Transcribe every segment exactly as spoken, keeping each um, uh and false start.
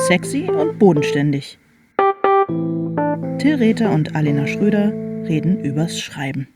Sexy und bodenständig. Till Rether und Alena Schröder reden übers Schreiben.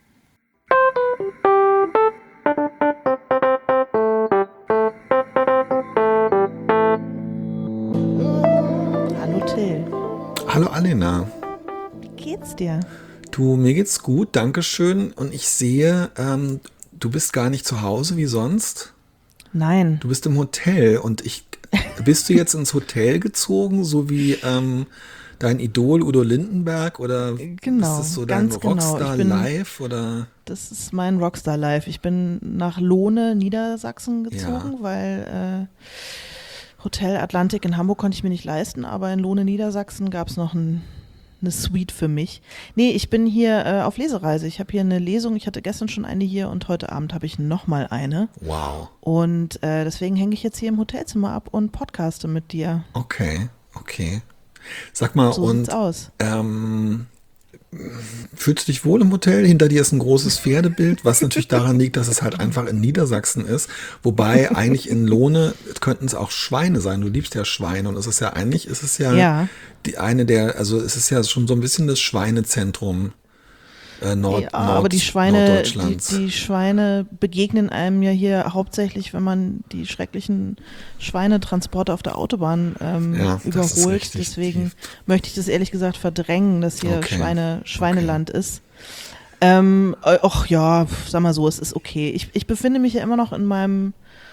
Hallo Till. Hallo Alena. Wie geht's dir? Du, mir geht's gut, dankeschön. Und ich sehe, ähm, du bist gar nicht zu Hause wie sonst. Nein. Du bist im Hotel und ich, bist du jetzt ins Hotel gezogen, so wie ähm, dein Idol Udo Lindenberg, oder Genau, ist das so dein ganz genau. Rockstar Ich bin- Live oder? Das ist mein Rockstar Life. Ich bin nach Lohne, Niedersachsen gezogen, Ja. weil äh, Hotel Atlantik in Hamburg konnte ich mir nicht leisten, aber in Lohne, Niedersachsen gab es noch ein, eine Suite für mich. Nee, ich bin hier äh, auf Lesereise. Ich habe hier eine Lesung. Ich hatte gestern schon eine hier und heute Abend habe ich nochmal eine. Wow. Und äh, deswegen hänge ich jetzt hier im Hotelzimmer ab und podcaste mit dir. Okay, okay. Sag mal, So und sieht's aus. ähm, fühlst du dich wohl im Hotel? Hinter dir ist ein großes Pferdebild, was natürlich daran liegt, dass es halt einfach in Niedersachsen ist. Wobei eigentlich in Lohne könnten es auch Schweine sein. Du liebst ja Schweine und es ist ja eigentlich, ist es ja, Ja. die eine der, also es ist ja schon so ein bisschen das Schweinezentrum äh, Nord, Ja, Nord, aber die Schweine, die, Norddeutschlands. die Schweine begegnen einem ja hier hauptsächlich, wenn man die schrecklichen Schweinetransporte auf der Autobahn ähm, Ja, das ist überholt. richtig Deswegen tief. möchte ich das ehrlich gesagt verdrängen, dass hier Okay, Schweine, Schweineland ist. Ähm, äh, ach ja, sag mal so, es ist okay. Ich, ich befinde mich ja immer noch in meinem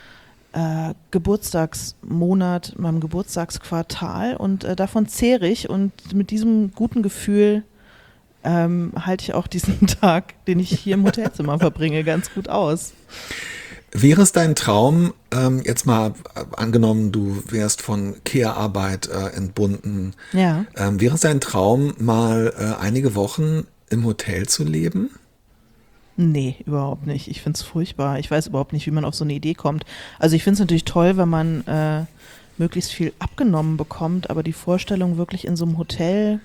äh, Geburtstagsmonat, meinem Geburtstagsquartal und äh, davon zehre ich und mit diesem guten Gefühl ähm, halte ich auch diesen Tag, den ich hier im Hotelzimmer verbringe, ganz gut aus. Wäre es dein Traum, ähm, jetzt mal äh, angenommen, du wärst von Care-Arbeit äh, entbunden, Ja. ähm, wäre es dein Traum, mal äh, einige Wochen im Hotel zu leben? Nee, überhaupt nicht. Ich finde es furchtbar. Ich weiß überhaupt nicht, wie man auf so eine Idee kommt. Also ich finde es natürlich toll, wenn man äh, möglichst viel abgenommen bekommt, aber die Vorstellung, wirklich in so einem Hotel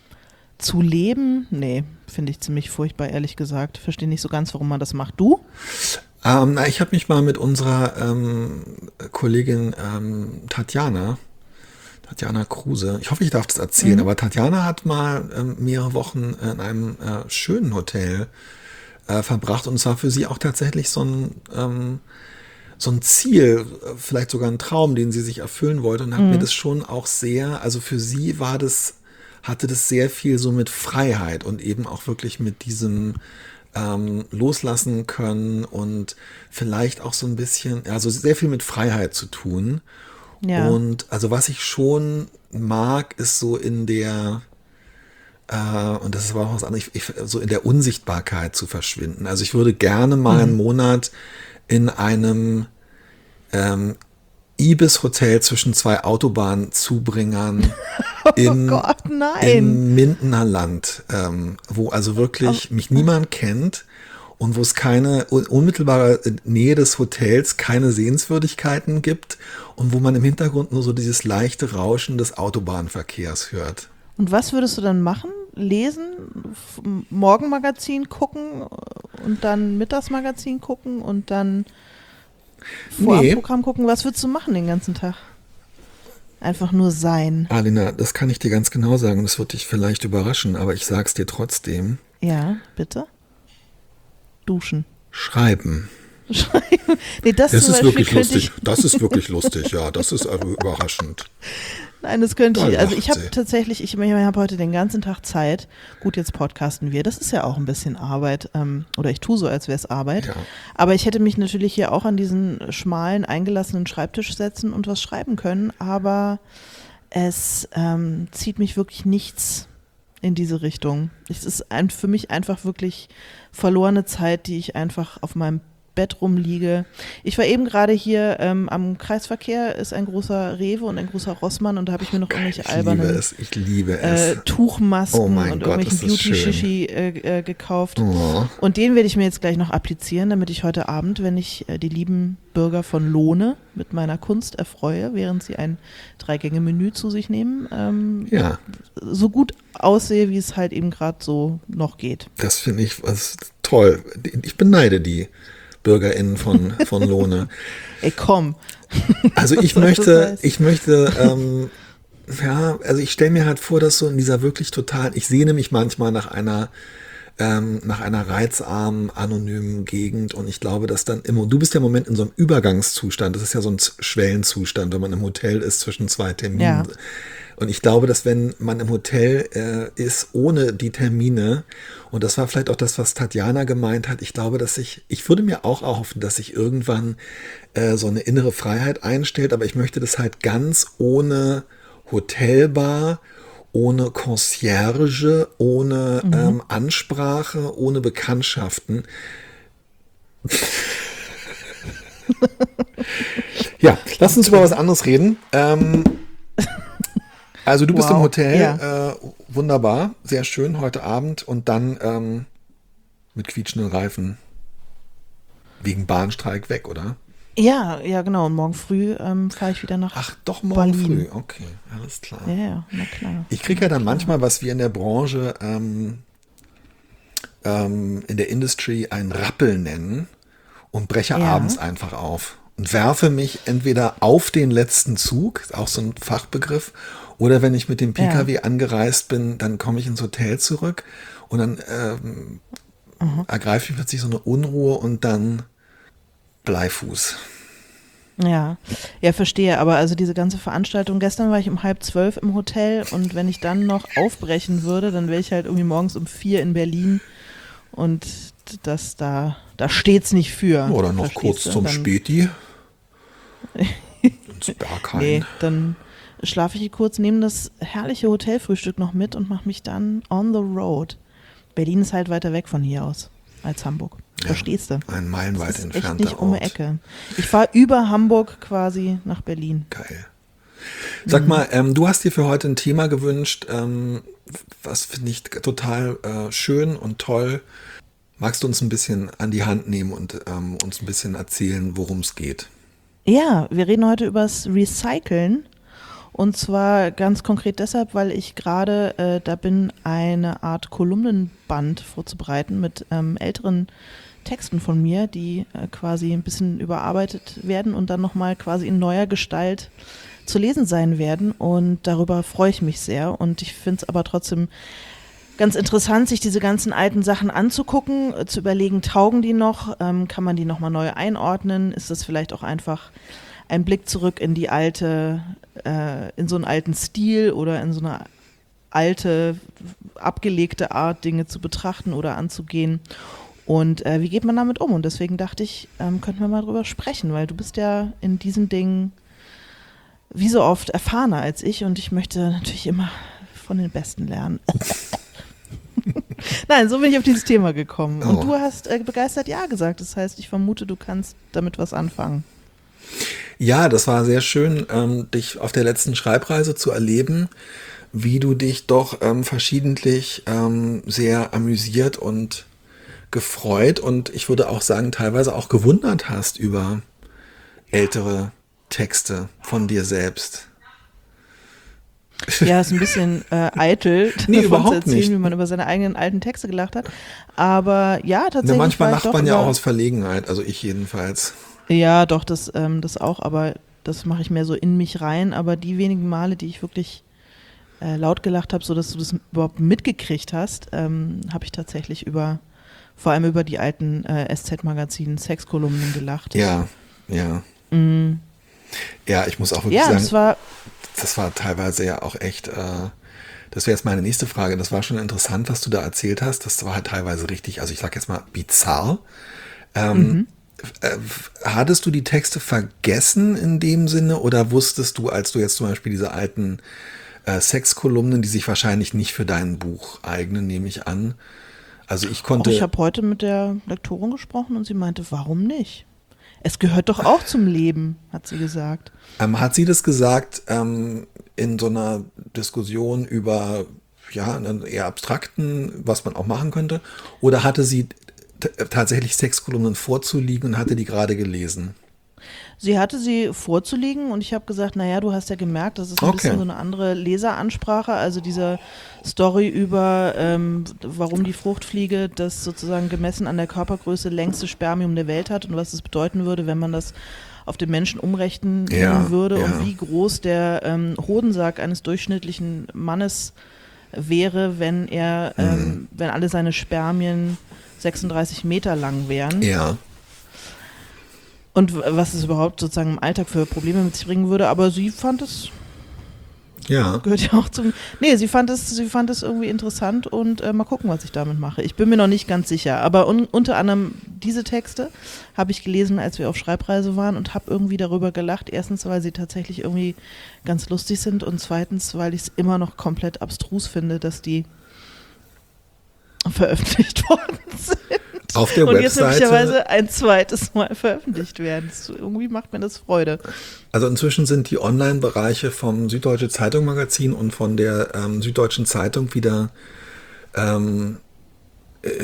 zu leben, nee, finde ich ziemlich furchtbar, ehrlich gesagt. Verstehe nicht so ganz, warum man das macht. Du? Ähm, na, ich habe mich mal mit unserer ähm, Kollegin ähm, Tatjana, Tatjana Kruse, ich hoffe, ich darf das erzählen, Mhm. aber Tatjana hat mal ähm, mehrere Wochen in einem äh, schönen Hotel äh, verbracht und es war für sie auch tatsächlich so ein, ähm, so ein Ziel, äh, vielleicht sogar ein Traum, den sie sich erfüllen wollte und hat mir das schon auch sehr, also für sie war das, hatte das sehr viel so mit Freiheit und eben auch wirklich mit diesem ähm, loslassen können und vielleicht auch so ein bisschen, also sehr viel mit Freiheit zu tun. Ja. Und also was ich schon mag, ist so in der, äh, und das ist aber auch was anderes, ich, ich, so in der Unsichtbarkeit zu verschwinden. Also ich würde gerne mal einen Monat in einem ähm, Ibis-Hotel zwischen zwei Autobahnzubringern in, Gott, nein. im Mindener Land, ähm, wo also wirklich mich niemand kennt und wo es keine un- unmittelbare Nähe des Hotels, keine Sehenswürdigkeiten gibt und wo man im Hintergrund nur so dieses leichte Rauschen des Autobahnverkehrs hört. Und was würdest du dann machen? Lesen, F- Morgenmagazin gucken und dann Mittagsmagazin gucken und dann Vorabendprogramm gucken? Was würdest du machen den ganzen Tag? Einfach nur sein. Alina, das kann ich dir ganz genau sagen und das wird dich vielleicht überraschen, aber ich sag's dir trotzdem. Ja, bitte? Duschen. Schreiben. Schreiben. Nee, das, Das zum ist Beispiel wirklich könnte lustig. ich, Das ist wirklich lustig, ja. Das ist also überraschend. Nein, das könnte Da ich. Also lacht ich habe sie. tatsächlich, ich, ich habe heute den ganzen Tag Zeit. Gut, jetzt podcasten wir. Das ist ja auch ein bisschen Arbeit. Ähm, oder ich tue so, als wäre es Arbeit. Ja. Aber ich hätte mich natürlich hier auch an diesen schmalen, eingelassenen Schreibtisch setzen und was schreiben können. Aber es ähm, zieht mich wirklich nichts in diese Richtung. Es ist ein, für mich einfach wirklich verlorene Zeit, die ich einfach auf meinem Bett rumliege. Ich war eben gerade hier ähm, am Kreisverkehr, ist ein großer Rewe und ein großer Rossmann und da habe ich mir noch irgendwelche Ich liebe albernen es, ich liebe äh, es. Tuchmasken Oh mein und Gott, irgendwelchen ist das schön. Beauty-Shishi äh, äh, gekauft. Oh. Und den werde ich mir jetzt gleich noch applizieren, damit ich heute Abend, wenn ich äh, die lieben Bürger von Lohne mit meiner Kunst erfreue, während sie ein Drei-Gänge-Menü zu sich nehmen, ähm, Ja, so gut aussehe, wie es halt eben gerade so noch geht. das finde ich was toll. Ich beneide die BürgerInnen von, von Lohne. Ey, komm. Also ich Was soll das möchte, heißen? ich möchte ähm, ja, also ich stelle mir halt vor, dass so in dieser wirklich total, ich sehne mich manchmal nach einer ähm, nach einer reizarmen, anonymen Gegend und ich glaube, dass dann immer, du bist ja im Moment in so einem Übergangszustand, das ist ja so ein Schwellenzustand, wenn man im Hotel ist zwischen zwei Terminen. Ja. Und ich glaube, dass wenn man im Hotel äh, ist, ohne die Termine, und das war vielleicht auch das, was Tatjana gemeint hat, ich glaube, dass ich, ich würde mir auch erhoffen, dass sich irgendwann äh, so eine innere Freiheit einstellt, aber ich möchte das halt ganz ohne Hotelbar, ohne Concierge, ohne Mhm. ähm, Ansprache, ohne Bekanntschaften. Ja, lass uns über was anderes reden. Ähm, also du bist im Wow. Hotel, Ja. äh, wunderbar, sehr schön heute Abend und dann ähm, mit quietschenden Reifen wegen Bahnstreik weg, oder? Ja, ja, genau. Und morgen früh ähm, fahre ich wieder nach Ach, doch morgen Berlin. früh, okay, alles klar. Ja, ja, na klar. Ich kriege ja dann manchmal, was wir in der Branche ähm, ähm, in der Industry ein Rappel nennen und breche Ja, abends einfach auf und werfe mich entweder auf den letzten Zug, ist auch so ein Fachbegriff, oder wenn ich mit dem ja. P K W angereist bin, dann komme ich ins Hotel zurück und dann ähm, Mhm. ergreife ich plötzlich so eine Unruhe und dann Bleifuß. Ja, ja, verstehe. Aber also diese ganze Veranstaltung, gestern war ich um halb zwölf im Hotel und wenn ich dann noch aufbrechen würde, dann wäre ich halt irgendwie morgens um vier in Berlin und das da, da steht's nicht für. Oder noch Verstehst kurz du? zum Dann, Späti ins nee, Berghain. dann schlafe ich hier kurz, nehme das herrliche Hotelfrühstück noch mit und mache mich dann on the road. Berlin ist halt weiter weg von hier aus als Hamburg. Ja, Verstehst du? ein Das meilenweit ist echt entfernter nicht um die Ort. Ecke. Ich fahre über Hamburg quasi nach Berlin. Geil. Sag mal, ähm, du hast dir für heute ein Thema gewünscht, ähm, was finde ich total äh, schön und toll. Magst du uns ein bisschen an die Hand nehmen und ähm, uns ein bisschen erzählen, worum es geht? Ja, wir reden heute übers Recyceln. Und zwar ganz konkret deshalb, weil ich gerade äh, da bin, eine Art Kolumnenband vorzubereiten mit ähm, älteren Texten von mir, die äh, quasi ein bisschen überarbeitet werden und dann nochmal quasi in neuer Gestalt zu lesen sein werden. Und darüber freue ich mich sehr. Und ich finde es aber trotzdem ganz interessant, sich diese ganzen alten Sachen anzugucken, äh, zu überlegen, taugen die noch, ähm, kann man die nochmal neu einordnen, ist das vielleicht auch einfach ein Blick zurück in die alte, äh, in so einen alten Stil oder in so eine alte, abgelegte Art, Dinge zu betrachten oder anzugehen. Und äh, wie geht man damit um? Und deswegen dachte ich, ähm, könnten wir mal drüber sprechen, weil du bist ja in diesen Dingen wie so oft erfahrener als ich und ich möchte natürlich immer von den Besten lernen. Nein, so bin ich auf dieses Thema gekommen. Und Oh. du hast äh, begeistert Ja gesagt. Das heißt, ich vermute, du kannst damit was anfangen. Ja, das war sehr schön, ähm, dich auf der letzten Schreibreise zu erleben, wie du dich doch ähm, verschiedentlich ähm, sehr amüsiert und gefreut und ich würde auch sagen, teilweise auch gewundert hast über ältere Texte von dir selbst. Ja, ist ein bisschen äh, eitel, Nee, davon zu überhaupt erzählen, nicht. wie man über seine eigenen alten Texte gelacht hat. Aber ja, Na, tatsächlich manchmal war ich lacht doch man ja über, auch aus Verlegenheit, also ich jedenfalls. Ja, doch, das, ähm, das auch, aber das mache ich mehr so in mich rein. Aber die wenigen Male, die ich wirklich äh, laut gelacht habe, sodass du das überhaupt mitgekriegt hast, ähm, habe ich tatsächlich über, vor allem über die alten äh, S Z-Magazinen, Sexkolumnen gelacht. Ja, ja. Mm, Ja, ich muss auch wirklich ja, sagen, das war, das war teilweise ja auch echt, äh, das wäre jetzt meine nächste Frage. Das war schon interessant, was du da erzählt hast. Das war halt teilweise richtig, also ich sag jetzt mal bizarr. Ähm, mhm. äh, hattest du die Texte vergessen in dem Sinne oder wusstest du, als du jetzt zum Beispiel diese alten äh, Sexkolumnen, die sich wahrscheinlich nicht für dein Buch eignen, nehme ich an. Also ich Auch konnte, ich habe heute mit der Lektorin gesprochen und sie meinte, warum nicht? Es gehört doch auch zum Leben, hat sie gesagt. ähm, hat sie das gesagt ähm, in so einer Diskussion über ja, einen eher abstrakten, was man auch machen könnte? Oder hatte sie t- tatsächlich Sexkolumnen vorzuliegen und hatte die gerade gelesen? Sie hatte sie vorzulegen und ich habe gesagt, naja, du hast ja gemerkt, das ist ein Okay. bisschen so eine andere Leseransprache, also diese Story über, ähm, warum die Fruchtfliege das sozusagen gemessen an der Körpergröße längste Spermium der Welt hat und was es bedeuten würde, wenn man das auf den Menschen umrechnen Ja, würde ja. und wie groß der ähm, Hodensack eines durchschnittlichen Mannes wäre, wenn er, Mhm. ähm, wenn alle seine Spermien sechsunddreißig Meter lang wären. Ja. Und w- was es überhaupt sozusagen im Alltag für Probleme mit sich bringen würde. Aber sie fand es, Ja. gehört ja auch zum. Nee, sie fand es, sie fand es irgendwie interessant und äh, mal gucken, was ich damit mache. Ich bin mir noch nicht ganz sicher. Aber un, unter anderem diese Texte habe ich gelesen, als wir auf Schreibreise waren und habe irgendwie darüber gelacht. Erstens, weil sie tatsächlich irgendwie ganz lustig sind und zweitens, weil ich es immer noch komplett abstrus finde, dass die veröffentlicht worden sind. Auf der und jetzt Webseite. möglicherweise ein zweites Mal veröffentlicht werden. Das, irgendwie macht mir das Freude. Also inzwischen sind die Online-Bereiche vom Süddeutsche Zeitung Magazin und von der ähm, Süddeutschen Zeitung wieder ähm, äh,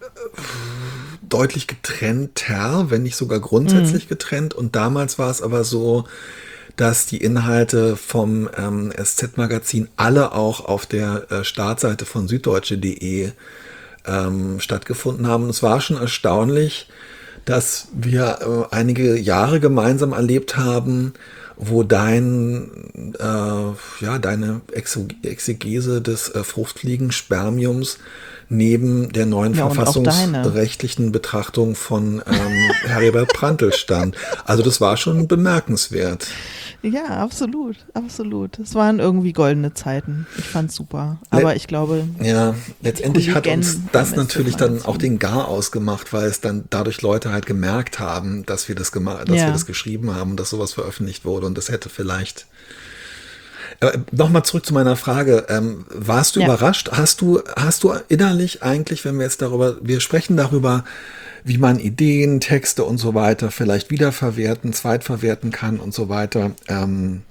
deutlich getrennter, wenn nicht sogar grundsätzlich getrennt. Und damals war es aber so, dass die Inhalte vom ähm, S Z-Magazin alle auch auf der äh, Startseite von süddeutsche punkt de ähm, stattgefunden haben. Und es war schon erstaunlich, dass wir äh, einige Jahre gemeinsam erlebt haben, wo dein, äh, ja, deine Exo- Exegese des äh, Fruchtfliegenspermiums neben der neuen Ja, und auch verfassungsrechtlichen Betrachtung von ähm, Heribert Prantl stand. Also das war schon bemerkenswert. Ja, absolut, absolut. Es waren irgendwie goldene Zeiten. Ich fand's super. Aber Le- ich glaube, Ja, letztendlich hat uns Kollegen das vom natürlich dann S Z-Magazin. auch den Gar ausgemacht, weil es dann dadurch Leute halt gemerkt haben, dass wir das gemacht, dass Ja. wir das geschrieben haben und dass sowas veröffentlicht wurde und das hätte vielleicht. Äh, Nochmal zurück zu meiner Frage. Ähm, warst du Ja. überrascht? Hast du, hast du innerlich eigentlich, wenn wir jetzt darüber, wir sprechen darüber, wie man Ideen, Texte und so weiter vielleicht wiederverwerten, zweitverwerten kann und so weiter. Ähm,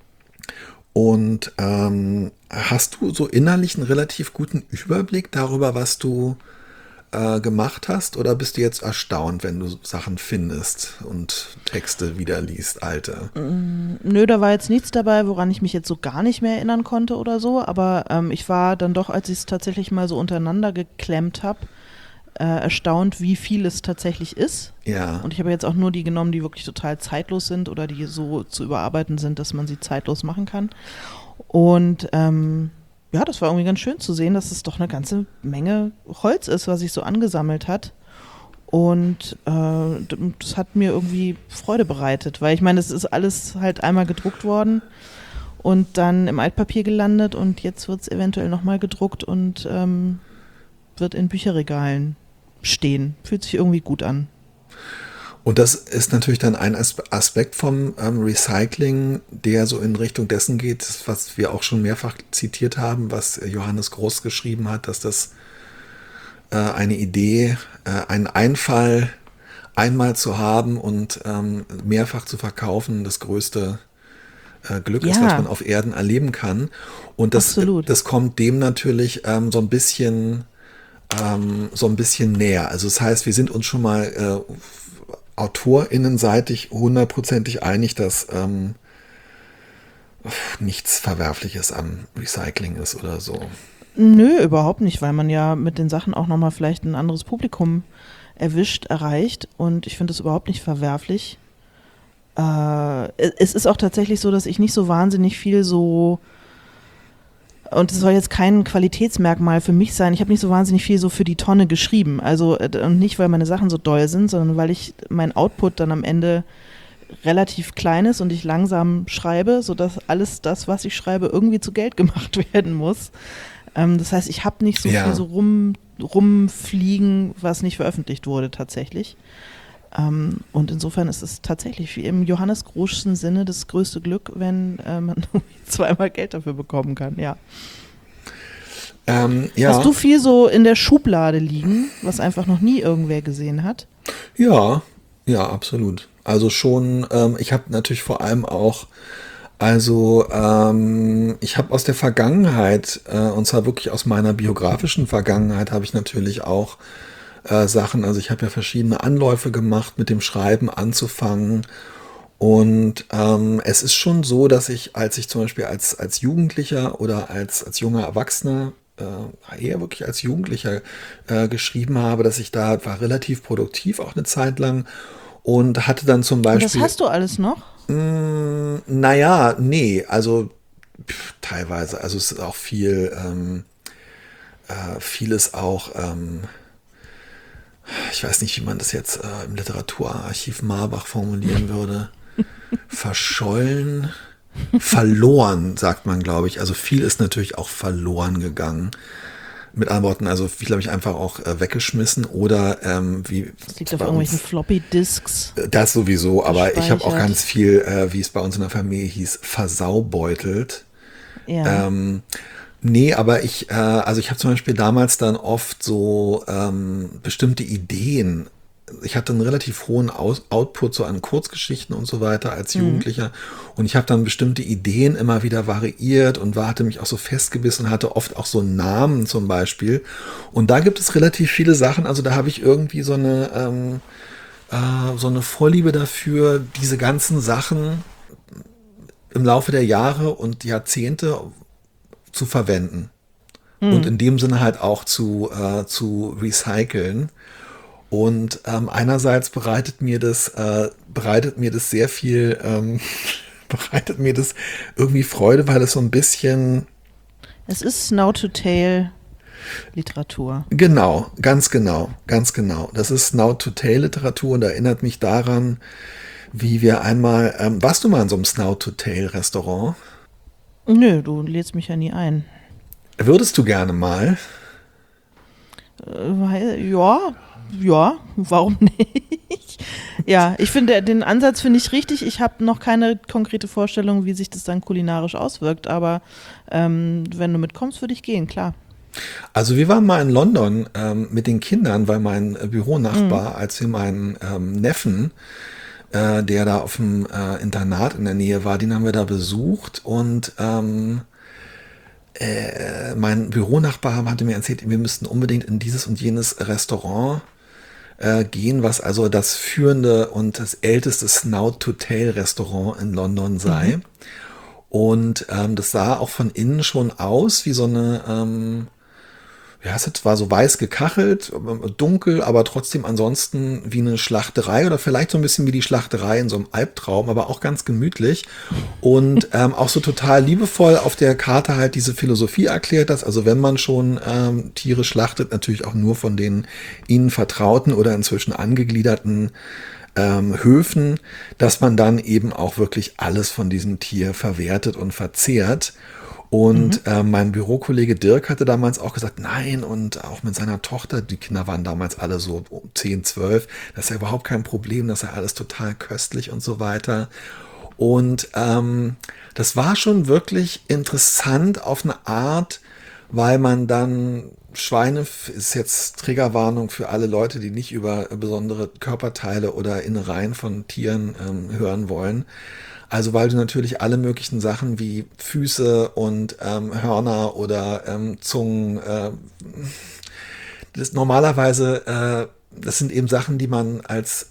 und ähm, hast du so innerlich einen relativ guten Überblick darüber, was du äh, gemacht hast? Oder bist du jetzt erstaunt, wenn du Sachen findest und Texte wieder liest, alte? Nö, da war jetzt nichts dabei, woran ich mich jetzt so gar nicht mehr erinnern konnte oder so. Aber ähm, ich war dann doch, als ich es tatsächlich mal so untereinander geklemmt habe, äh, erstaunt, wie viel es tatsächlich ist. Ja. Und ich habe jetzt auch nur die genommen, die wirklich total zeitlos sind oder die so zu überarbeiten sind, dass man sie zeitlos machen kann. Und ähm, ja, das war irgendwie ganz schön zu sehen, dass es doch eine ganze Menge Holz ist, was sich so angesammelt hat. Und äh, d- das hat mir irgendwie Freude bereitet, weil ich meine, es ist alles halt einmal gedruckt worden und dann im Altpapier gelandet und jetzt wird es eventuell nochmal gedruckt und ähm, wird in Bücherregalen stehen. Fühlt sich irgendwie gut an. Und das ist natürlich dann ein As- Aspekt vom ähm, Recycling, der so in Richtung dessen geht, was wir auch schon mehrfach zitiert haben, was Johannes Groß geschrieben hat, dass das äh, eine Idee, äh, einen Einfall einmal zu haben und ähm, mehrfach zu verkaufen, das größte äh, Glück ist, Ja. was man auf Erden erleben kann. Und das, Absolut. das kommt dem natürlich ähm, so ein bisschen ähm, so ein bisschen näher. Also das heißt, wir sind uns schon mal äh, AutorInnenseitig hundertprozentig einig, dass ähm, nichts Verwerfliches am Recycling ist oder so. Nö, überhaupt nicht, weil man ja mit den Sachen auch nochmal vielleicht ein anderes Publikum erwischt, erreicht und ich finde es überhaupt nicht verwerflich. Äh, es ist auch tatsächlich so, dass ich nicht so wahnsinnig viel so, und es soll jetzt kein Qualitätsmerkmal für mich sein, ich habe nicht so wahnsinnig viel so für die Tonne geschrieben. Also äh, und nicht, weil meine Sachen so doll sind, sondern weil ich mein Output dann am Ende relativ klein ist und ich langsam schreibe, sodass alles das, was ich schreibe, irgendwie zu Geld gemacht werden muss. Ähm, das heißt, ich habe nicht so Ja. viel so rum, rumfliegen, was nicht veröffentlicht wurde tatsächlich. Ähm, und insofern ist es tatsächlich wie im Johannes Großschen Sinne das größte Glück, wenn äh, man zweimal Geld dafür bekommen kann, ja. Ähm, ja, Hast du viel so in der Schublade liegen, was einfach noch nie irgendwer gesehen hat? ja, ja, absolut. Also schon, ähm, ich habe natürlich vor allem auch, also ähm, ich habe aus der Vergangenheit, äh, und zwar wirklich aus meiner biografischen Vergangenheit, habe ich natürlich auch äh, Sachen, also ich habe ja verschiedene Anläufe gemacht, mit dem Schreiben anzufangen. Und ähm, es ist schon so, dass ich, als ich zum Beispiel als, als Jugendlicher oder als, als junger Erwachsener, äh, eher wirklich als Jugendlicher äh, geschrieben habe, dass ich da war relativ produktiv auch eine Zeit lang. und hatte dann zum Und das Beispiel, hast du alles noch? mh, naja, nee, also pff, teilweise, also es ist auch viel, ähm, äh, vieles auch, ähm, ich weiß nicht, wie man das jetzt äh, im Literaturarchiv Marbach formulieren würde, verschollen, verloren, sagt man, glaube ich. Also viel ist natürlich auch verloren gegangen. Mit anderen Worten, also viel habe ich einfach auch äh, weggeschmissen oder ähm, wie Das liegt es auf bei irgendwelchen uns, Floppy-Disks äh, das sowieso, aber ich habe auch gespeichert. ganz viel, äh, wie es bei uns in der Familie hieß, versaubeutelt. Ja. Ähm, nee, aber ich, äh, also ich habe zum Beispiel damals dann oft so ähm, bestimmte Ideen. Ich hatte einen relativ hohen Aus Output so an Kurzgeschichten und so weiter als Mhm. Jugendlicher und ich habe dann bestimmte Ideen immer wieder variiert und war, hatte mich auch so festgebissen, hatte oft auch so Namen zum Beispiel und da gibt es relativ viele Sachen, also da habe ich irgendwie so eine, ähm, äh, so eine Vorliebe dafür, diese ganzen Sachen im Laufe der Jahre und Jahrzehnte zu verwenden und Mhm. in dem Sinne halt auch zu, äh, zu recyceln. Und ähm, einerseits bereitet mir das, äh, bereitet mir das sehr viel, ähm, bereitet mir das irgendwie Freude, weil es so ein bisschen, Es ist Snow-to-Tail-Literatur. genau, ganz genau, ganz genau. Das ist Snout-to-Tail-Literatur und erinnert mich daran, wie wir einmal, ähm, warst du mal in so einem Snout-to-Tail-Restaurant? Nö, du lädst mich ja nie ein. Würdest du gerne mal? Äh, weil, ja, ja, warum nicht? Ja, ich finde, den Ansatz finde ich richtig. Ich habe noch keine konkrete Vorstellung, wie sich das dann kulinarisch auswirkt, aber ähm, wenn du mitkommst, würde ich gehen, klar. Also wir waren mal in London ähm, mit den Kindern, weil mein äh, Mhm. Büronachbar, als wir meinen ähm, Neffen, äh, der da auf dem äh, Internat in der Nähe war, den haben wir da besucht und ähm, äh, mein Büronachbar hatte mir erzählt, wir müssten unbedingt in dieses und jenes Restaurant äh, gehen, was also das führende und das älteste Snout-to-Tail-Restaurant in London Mhm. sei. Und ähm, das sah auch von innen schon aus wie so eine, ähm, ja, es war so weiß gekachelt, dunkel, aber trotzdem ansonsten wie eine Schlachterei oder vielleicht so ein bisschen wie die Schlachterei in so einem Albtraum, aber auch ganz gemütlich und ähm, auch so total liebevoll auf der Karte halt diese Philosophie erklärt, dass also wenn man schon ähm, Tiere schlachtet, natürlich auch nur von den ihnen vertrauten oder inzwischen angegliederten ähm, Höfen, dass man dann eben auch wirklich alles von diesem Tier verwertet und verzehrt. Mhm. Und äh, mein Bürokollege Dirk hatte damals auch gesagt, nein, und auch mit seiner Tochter, die Kinder waren damals alle so um zehn, zwölf, das ist ja überhaupt kein Problem, das ist ja alles total köstlich und so weiter. Und ähm, das war schon wirklich interessant auf eine Art, weil man dann Schweine, ist jetzt Triggerwarnung für alle Leute, die nicht über besondere Körperteile oder Innereien von Tieren ähm, hören wollen. Also weil du natürlich alle möglichen Sachen wie Füße und ähm, Hörner oder ähm, Zungen, äh, das normalerweise, äh, das sind eben Sachen, die man als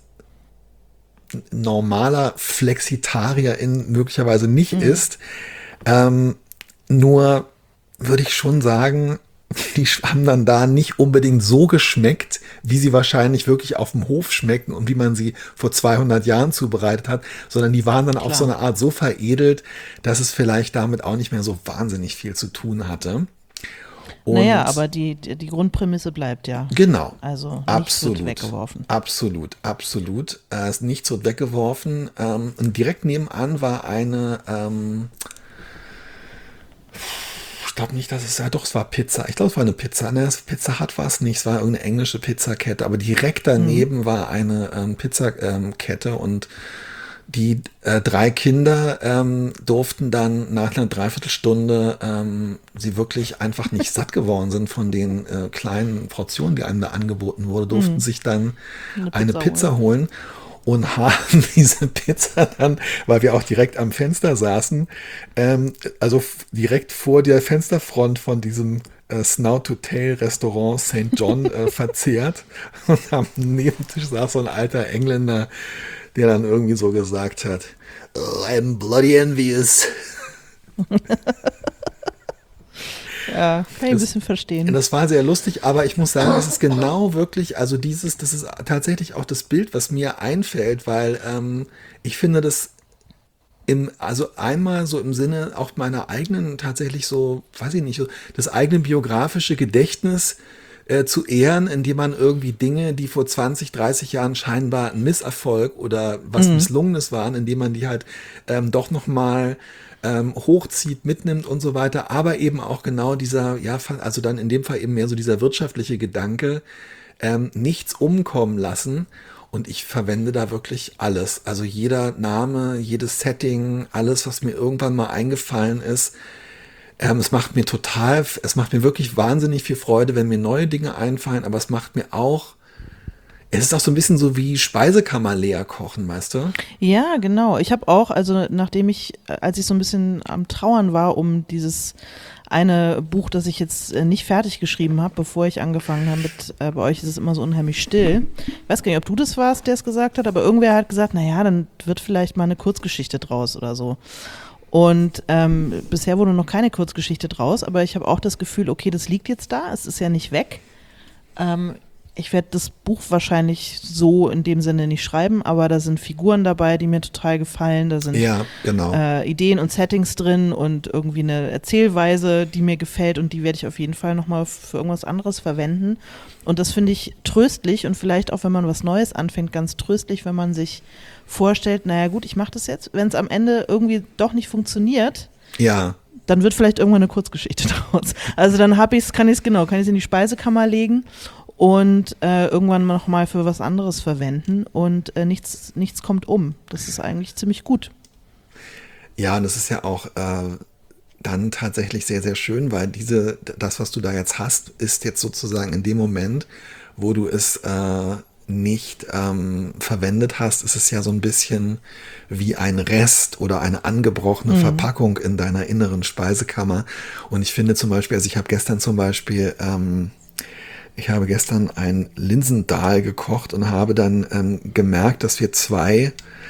normaler Flexitarier möglicherweise nicht Mhm. isst. Ähm, nur würde ich schon sagen, die haben dann da nicht unbedingt so geschmeckt, wie sie wahrscheinlich wirklich auf dem Hof schmecken und wie man sie vor zweihundert Jahren zubereitet hat, sondern die waren dann auf so Klar. eine Art so veredelt, dass es vielleicht damit auch nicht mehr so wahnsinnig viel zu tun hatte. Naja, Und aber die, die, die Grundprämisse bleibt ja. genau, Also nichts wird absolut, weggeworfen. absolut, absolut. Äh, ist nichts so weggeworfen. Ähm, und direkt nebenan war eine, ähm, ich glaube nicht, dass es, ja doch, es war Pizza. Ich glaube, es war eine Pizza. Ne, das Pizza Hut war es nicht, es war irgendeine englische Pizzakette, aber direkt Mhm. daneben war eine ähm, Pizzakette und die äh, drei Kinder ähm, durften dann nach einer Dreiviertelstunde, ähm, sie wirklich einfach nicht satt geworden sind von den äh, kleinen Portionen, die einem da angeboten wurde, durften Mhm. sich dann Eine eine Pizza holen. Pizza holen und haben diese Pizza dann, weil wir auch direkt am Fenster saßen, ähm, also f- direkt vor der Fensterfront von diesem äh, Snout-to-Tail-Restaurant Saint John äh, verzehrt und am Nebentisch saß so ein alter Engländer, der dann irgendwie so gesagt hat, oh, I'm bloody envious. Ja, kann ich ein Das- bisschen verstehen. Das war sehr lustig, aber ich muss sagen, das ist genau wirklich, also dieses, das ist tatsächlich auch das Bild, was mir einfällt, weil ähm, ich finde das im, also einmal so im Sinne auch meiner eigenen, tatsächlich so, weiß ich nicht, so das eigene biografische Gedächtnis äh, zu ehren, indem man irgendwie Dinge, die vor zwanzig, dreißig Jahren scheinbar ein Misserfolg oder was Misslungenes waren, indem man die halt ähm, doch nochmal ähm, hochzieht, mitnimmt und so weiter, aber eben auch genau dieser, ja, also dann in dem Fall eben mehr so dieser wirtschaftliche Gedanke, ähm, nichts umkommen lassen. Und ich verwende da wirklich alles. Also jeder Name, jedes Setting, alles, was mir irgendwann mal eingefallen ist. Ähm, es macht mir total, es macht mir wirklich wahnsinnig viel Freude, wenn mir neue Dinge einfallen, aber es macht mir auch, es ist auch so ein bisschen so wie Speisekammer leer kochen, weißt du? Ja, genau. Ich habe auch, also nachdem ich, äh, als ich so ein bisschen am Trauern war um dieses eine Buch, das ich jetzt äh, nicht fertig geschrieben habe, bevor ich angefangen habe mit, äh, bei euch ist es immer so unheimlich still. Ich weiß gar nicht, ob du das warst, der es gesagt hat, aber irgendwer hat gesagt, naja, dann wird vielleicht mal eine Kurzgeschichte draus oder so. Und ähm, bisher wurde noch keine Kurzgeschichte draus, aber ich habe auch das Gefühl, okay, das liegt jetzt da, es ist ja nicht weg. Ähm, ich werde das Buch wahrscheinlich so in dem Sinne nicht schreiben, aber da sind Figuren dabei, die mir total gefallen. Da sind Ja, genau. äh, Ideen und Settings drin und irgendwie eine Erzählweise, die mir gefällt und die werde ich auf jeden Fall nochmal für irgendwas anderes verwenden. Und das finde ich tröstlich und vielleicht auch, wenn man was Neues anfängt, ganz tröstlich, wenn man sich vorstellt, naja gut, ich mache das jetzt, wenn es am Ende irgendwie doch nicht funktioniert, Ja, dann wird vielleicht irgendwann eine Kurzgeschichte draus. Also dann habe ich es, kann ich es genau, kann ich es in die Speisekammer legen und äh, irgendwann noch mal für was anderes verwenden und äh, nichts, nichts kommt um. Das ist eigentlich ziemlich gut. ja, und das ist ja auch äh, dann tatsächlich sehr, sehr schön, weil diese, das, was du da jetzt hast, ist jetzt sozusagen in dem Moment, wo du es äh, nicht ähm, verwendet hast, ist es ja so ein bisschen wie ein Rest oder eine angebrochene Verpackung in deiner inneren Speisekammer. Und ich finde zum Beispiel, also ich habe gestern zum Beispiel, ähm, ich habe gestern ein Linsendahl gekocht und habe dann ähm, gemerkt, dass wir zwei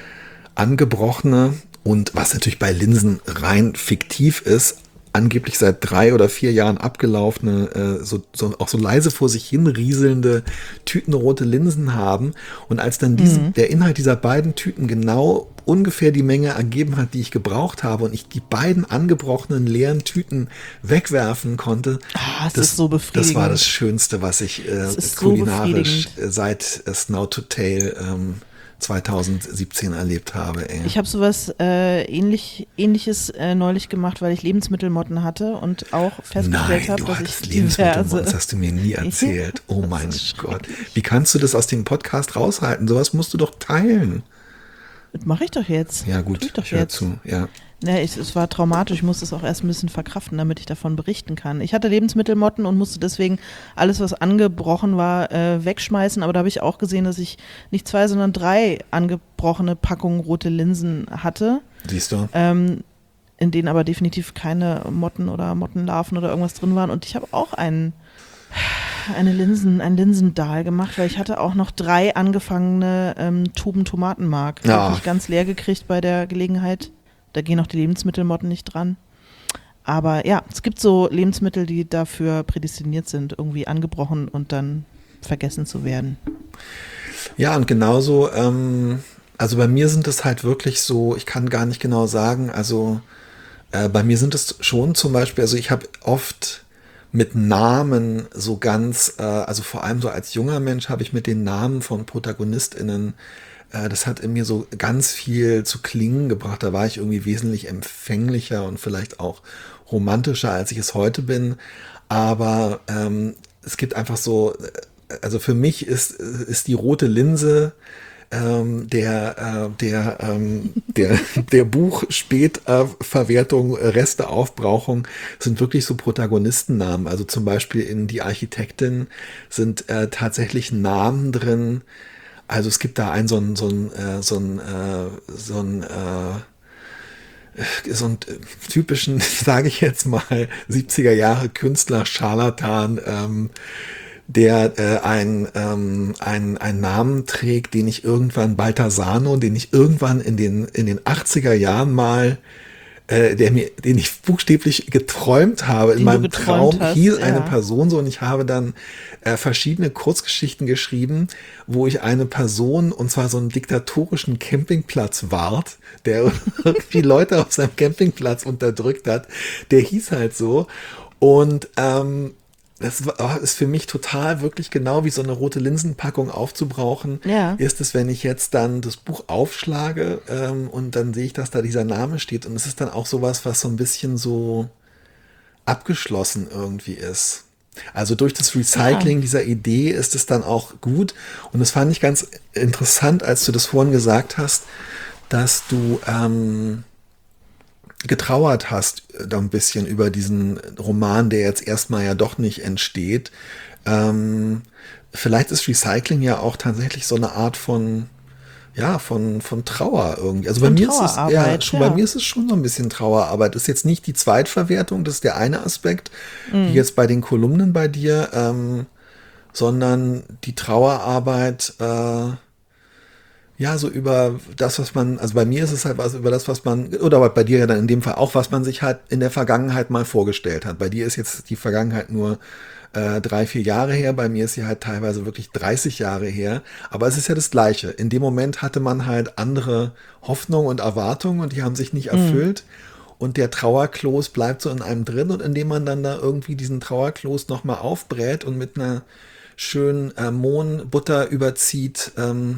angebrochene und was natürlich bei Linsen rein fiktiv ist, angeblich seit drei oder vier Jahren abgelaufene, äh, so, so, auch so leise vor sich hin rieselnde tütenrote Linsen haben. Und als dann diese, Mhm. der Inhalt dieser beiden Tüten genau ungefähr die Menge ergeben hat, die ich gebraucht habe und ich die beiden angebrochenen leeren Tüten wegwerfen konnte, Ah, es ist so das befriedigend. war das Schönste, was ich äh, Es ist so kulinarisch befriedigend. äh, seit äh, Snow to Tail ähm, zwanzig siebzehn erlebt habe. Ey. Ich habe sowas äh, ähnlich, Ähnliches äh, neulich gemacht, weil ich Lebensmittelmotten hatte und auch festgestellt Nein, habe, du dass hattest ich Lebensmittel, diverse... das hast du mir nie erzählt. Oh Das mein ist Gott. schrecklich. Wie kannst du das aus dem Podcast raushalten? Sowas musst du doch teilen. Das mache ich doch jetzt. Ja Tu gut, ich doch ich höre jetzt. zu. Ja. Ne, ich, es war traumatisch, ich musste es auch erst ein bisschen verkraften, damit ich davon berichten kann. Ich hatte Lebensmittelmotten und musste deswegen alles, was angebrochen war, äh, wegschmeißen. Aber da habe ich auch gesehen, dass ich nicht zwei, sondern drei angebrochene Packungen rote Linsen hatte, Siehst du? ähm, in denen aber definitiv keine Motten oder Mottenlarven oder irgendwas drin waren. Und ich habe auch einen, eine Linsen, ein Linsendahl gemacht, weil ich hatte auch noch drei angefangene ähm, Tuben Tomatenmark. Die Ja. habe ich nicht ganz leer gekriegt bei der Gelegenheit. Da gehen auch die Lebensmittelmotten nicht dran. Aber ja, es gibt so Lebensmittel, die dafür prädestiniert sind, irgendwie angebrochen und dann vergessen zu werden. Ja, und genauso, ähm, also bei mir sind es halt wirklich so, ich kann gar nicht genau sagen, also äh, bei mir sind es schon zum Beispiel, also ich habe oft mit Namen so ganz, äh, also vor allem so als junger Mensch habe ich mit den Namen von ProtagonistInnen, äh, das hat in mir so ganz viel zu klingen gebracht. Da war ich irgendwie wesentlich empfänglicher und vielleicht auch romantischer, als ich es heute bin. Aber ähm, es gibt einfach so, äh, also für mich ist, ist die rote Linse ähm, der, äh, der, ähm, der, der Buch-Spätverwertung, äh, Resteaufbrauchung sind wirklich so Protagonistennamen. Also zum Beispiel in Die Architektin sind äh, tatsächlich Namen drin. Also es gibt da einen so ein, so ein, äh, so ein, äh, so ein, äh, so einen typischen, sage ich jetzt mal, siebziger Jahre Künstler, Scharlatan, ähm, der äh, ein, ähm, ein, einen Namen trägt, den ich irgendwann, Baltasano, den ich irgendwann in den, in den achtziger Jahren mal äh, der mir, den ich buchstäblich geträumt habe. In Den du meinem geträumt Traum hast, hieß ja. eine Person so und ich habe dann äh, verschiedene Kurzgeschichten geschrieben, wo ich eine Person, und zwar so einen diktatorischen Campingplatz ward, der irgendwie Leute auf seinem Campingplatz unterdrückt hat. Der hieß halt so. Und ähm, das war- ist für mich total wirklich genau wie so eine rote Linsenpackung aufzubrauchen. Ja. Ist es, wenn ich jetzt dann das Buch aufschlage ähm, und dann sehe ich, dass da dieser Name steht. Und es ist dann auch sowas, was so ein bisschen so abgeschlossen irgendwie ist. Also durch das Recycling Ja. dieser Idee ist es dann auch gut. Und das fand ich ganz interessant, als du das vorhin gesagt hast, dass du ähm, getrauert hast äh, da ein bisschen über diesen Roman, der jetzt erstmal ja doch nicht entsteht. Ähm, vielleicht ist Recycling ja auch tatsächlich so eine Art von, ja, von, von Trauer irgendwie. Also bei Von mir ist es, ja, Trauerarbeit, schon, ja. bei mir ist es schon so ein bisschen Trauerarbeit. Das ist jetzt nicht die Zweitverwertung, das ist der eine Aspekt, Mhm. wie jetzt bei den Kolumnen bei dir, ähm, sondern die Trauerarbeit, äh, ja, so über das, was man, also bei mir ist es halt was über das, was man, oder bei dir ja dann in dem Fall auch, was man sich halt in der Vergangenheit mal vorgestellt hat. Bei dir ist jetzt die Vergangenheit nur äh, drei, vier Jahre her, bei mir ist sie halt teilweise wirklich dreißig Jahre her, aber es ist ja das Gleiche. In dem Moment hatte man halt andere Hoffnungen und Erwartungen und die haben sich nicht Mhm. erfüllt. Und der Trauerkloß bleibt so in einem drin und indem man dann da irgendwie diesen Trauerkloß nochmal aufbrät und mit einer schönen äh, Mohnbutter überzieht, ähm,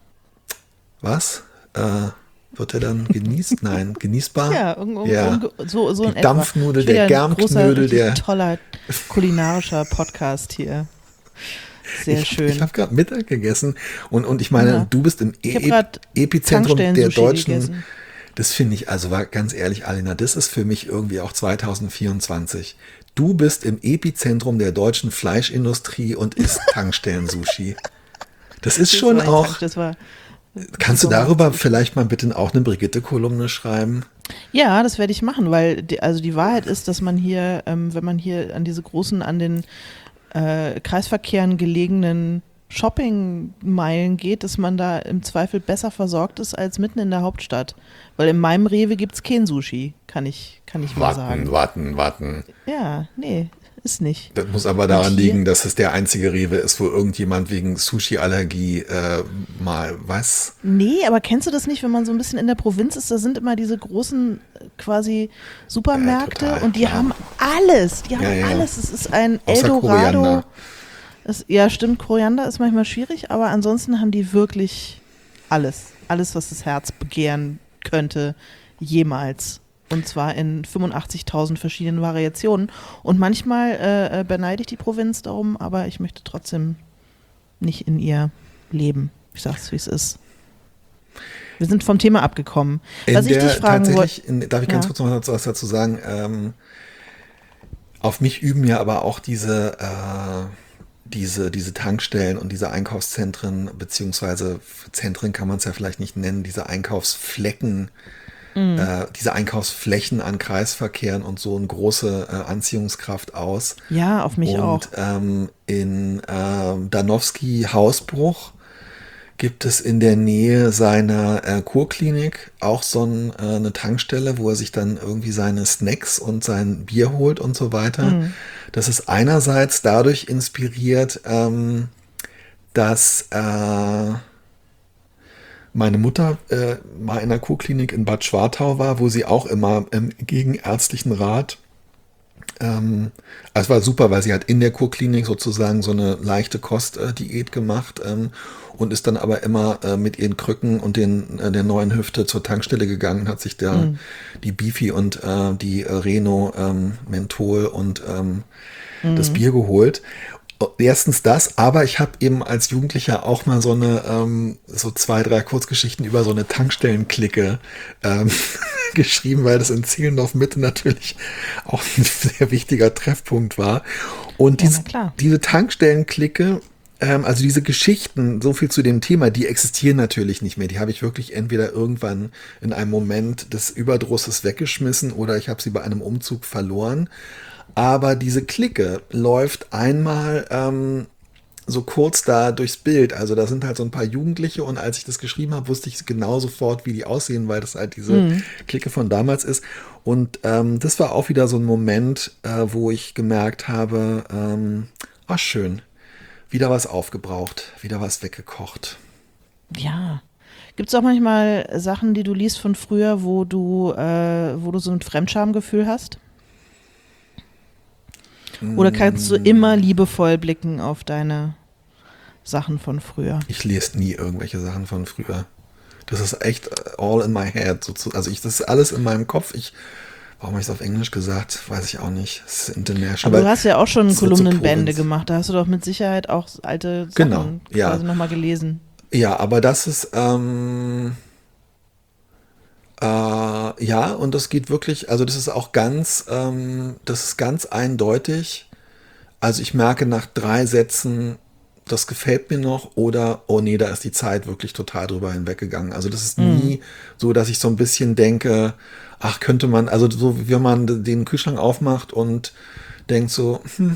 was? Äh, wird er dann genießt? Nein, genießbar? Ja, un, un, Ja. un, so, so Die in etwa. Dampfnudel, Ich bin der ja ein großer, Germknödel, richtig der. toller kulinarischer Podcast hier. Sehr Ich, schön. ich habe gerade Mittag gegessen und, und ich meine, Ja. du bist im Ich e habe gerade Epizentrum der Tankstellen-Sushi deutschen. gegessen. Das finde ich, also war ganz ehrlich, Alina, das ist für mich irgendwie auch zwanzig vierundzwanzig. Du bist im Epizentrum der deutschen Fleischindustrie und isst Tankstellen-Sushi. Das ist Das schon war nicht auch. Tank, das war Kannst du Supermarkt darüber Sushi. vielleicht mal bitte auch eine Brigitte-Kolumne schreiben? Ja, das werde ich machen, weil die, also die Wahrheit ist, dass man hier, ähm, wenn man hier an diese großen, an den äh, Kreisverkehren gelegenen Shoppingmeilen geht, dass man da im Zweifel besser versorgt ist als mitten in der Hauptstadt. Weil in meinem Rewe gibt es kein Sushi, kann ich, kann ich mal sagen. warten, warten. Ja, nee, ist nicht. Das muss aber daran Und hier- liegen, dass es der einzige Rewe ist, wo irgendjemand wegen Sushi-Allergie äh, mal was. Nee, aber kennst du das nicht, wenn man so ein bisschen in der Provinz ist, da sind immer diese großen äh, quasi Supermärkte Ja, total, und die klar. haben alles, die haben Ja, ja. alles. Es ist ein Außer Eldorado. Koriander. Es, ja, stimmt, Koriander ist manchmal schwierig, aber ansonsten haben die wirklich alles. Alles, was das Herz begehren könnte, jemals. Und zwar in fünfundachtzigtausend verschiedenen Variationen. Und manchmal äh, äh, beneide ich die Provinz darum, aber ich möchte trotzdem nicht in ihr leben. Ich sag's, wie es ist. Wir sind vom Thema abgekommen. In Was ich der, dich fragen wollte. tatsächlich, in, darf ich ganz Ja. kurz noch was dazu sagen? Ähm, auf mich üben ja aber auch diese, äh, diese, diese Tankstellen und diese Einkaufszentren, beziehungsweise Zentren kann man es ja vielleicht nicht nennen, diese Einkaufsflecken, Mhm. äh, diese Einkaufsflächen an Kreisverkehren und so eine große äh, Anziehungskraft aus. Ja, auf mich und auch. ähm, in ähm, Danowski Hausbruch gibt es in der Nähe seiner äh, Kurklinik auch so ein, äh, eine Tankstelle, wo er sich dann irgendwie seine Snacks und sein Bier holt und so weiter. Mhm. Das ist einerseits dadurch inspiriert, ähm, dass äh, meine Mutter äh, mal in der Kurklinik in Bad Schwartau war, wo sie auch immer ähm, gegen ärztlichen Rat, ähm, also es war super, weil sie hat in der Kurklinik sozusagen so eine leichte Kostdiät gemacht ähm, und ist dann aber immer äh, mit ihren Krücken und den, äh, der neuen Hüfte zur Tankstelle gegangen, hat sich da Mhm. die Beefy und äh, die äh, Reno ähm, Menthol und ähm, das Mhm. Bier geholt. Erstens das, aber ich habe eben als Jugendlicher auch mal so eine, ähm, so zwei, drei Kurzgeschichten über so eine Tankstellenklicke ähm, geschrieben, weil das in Zehlendorf Mitte natürlich auch ein sehr wichtiger Treffpunkt war. Und Ja, dies, na klar. diese Tankstellenklicke, ähm, also diese Geschichten, so viel zu dem Thema, die existieren natürlich nicht mehr. Die habe ich wirklich entweder irgendwann in einem Moment des Überdrusses weggeschmissen oder ich habe sie bei einem Umzug verloren. Aber diese Clique läuft einmal ähm, so kurz da durchs Bild. Also da sind halt so ein paar Jugendliche und als ich das geschrieben habe, wusste ich genau sofort, wie die aussehen, weil das halt diese Mhm. Clique von damals ist. Und ähm, das war auch wieder so ein Moment, äh, wo ich gemerkt habe, ähm, ach schön, wieder was aufgebraucht, wieder was weggekocht. Ja. Gibt es auch manchmal Sachen, die du liest von früher, wo du, äh, wo du so ein Fremdschamgefühl hast? Oder kannst du immer liebevoll blicken auf deine Sachen von früher? Ich lese nie irgendwelche Sachen von früher. Das ist echt all in my head. sozu- Also ich, das ist alles in meinem Kopf. Ich, warum habe ich es auf Englisch gesagt? Weiß ich auch nicht. Es ist international. Aber du weil hast ja auch schon es wird so Kolumnenbände Provinz. gemacht. Da hast du doch mit Sicherheit auch alte Genau, Sachen ja. quasi nochmal gelesen. Ja, aber das ist, ähm, äh, ja, und das geht wirklich, also das ist auch ganz, ähm, das ist ganz eindeutig. Also ich merke nach drei Sätzen, das gefällt mir noch oder, oh nee, da ist die Zeit wirklich total drüber hinweggegangen. Also das ist Mhm. nie so, dass ich so ein bisschen denke, ach, könnte man, also so wie wenn man den Kühlschrank aufmacht und denkt so, hm,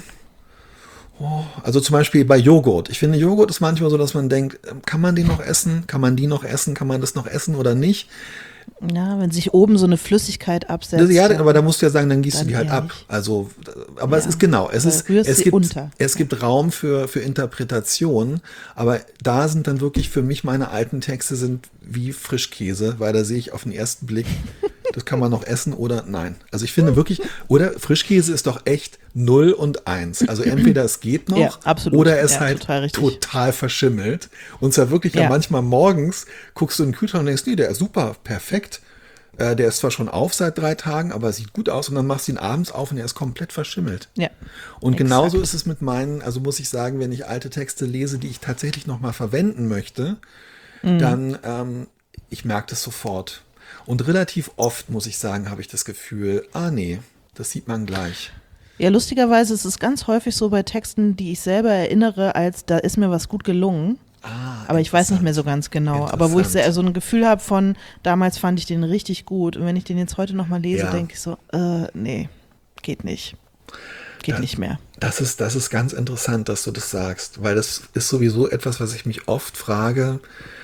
oh, also zum Beispiel bei Joghurt. Ich finde, Joghurt ist manchmal so, dass man denkt, ähm, kann man den noch essen? Kann man die noch essen? Kann man das noch essen oder nicht? Ja, wenn sich oben so eine Flüssigkeit Das, absetzt, ja, aber da dann, musst du ja sagen, dann gießt du dann die halt eher ab. nicht. Also, äh, aber es Ja, ist genau, es oder ist, rührst es sie gibt, unter. es gibt Raum für, für Interpretation, aber da sind dann wirklich für mich meine alten Texte sind wie Frischkäse, weil da sehe ich auf den ersten Blick, das kann man noch essen oder nein. Also ich finde wirklich, oder Frischkäse ist doch echt null und eins. Also entweder es geht Ja, noch absolut. oder es Ja, halt total richtig. total verschimmelt. Und zwar wirklich ja Ja. manchmal morgens guckst du in den Kühlschrank und denkst, nee, der ist super, perfekt. Äh, der ist zwar schon auf seit drei Tagen, aber sieht gut aus und dann machst du ihn abends auf und er ist komplett verschimmelt. Ja, Und exakt. genauso ist es mit meinen, also muss ich sagen, wenn ich alte Texte lese, die ich tatsächlich nochmal verwenden möchte, Mhm. dann, ähm, ich merke das sofort. Und relativ oft, muss ich sagen, habe ich das Gefühl, ah nee, das sieht man gleich. Ja, lustigerweise ist es ganz häufig so bei Texten, die ich selber erinnere, als da ist mir was gut gelungen. Ah, Aber ich weiß nicht mehr so interessant. ganz genau. Aber wo ich sehr, so ein Gefühl habe von, damals fand ich den richtig gut. Und wenn ich den jetzt heute nochmal lese, Ja. denke ich so, äh, nee, geht nicht. Geht Da- nicht mehr. Das ist, das ist ganz interessant, dass du das sagst, weil das ist sowieso etwas, was ich mich oft frage.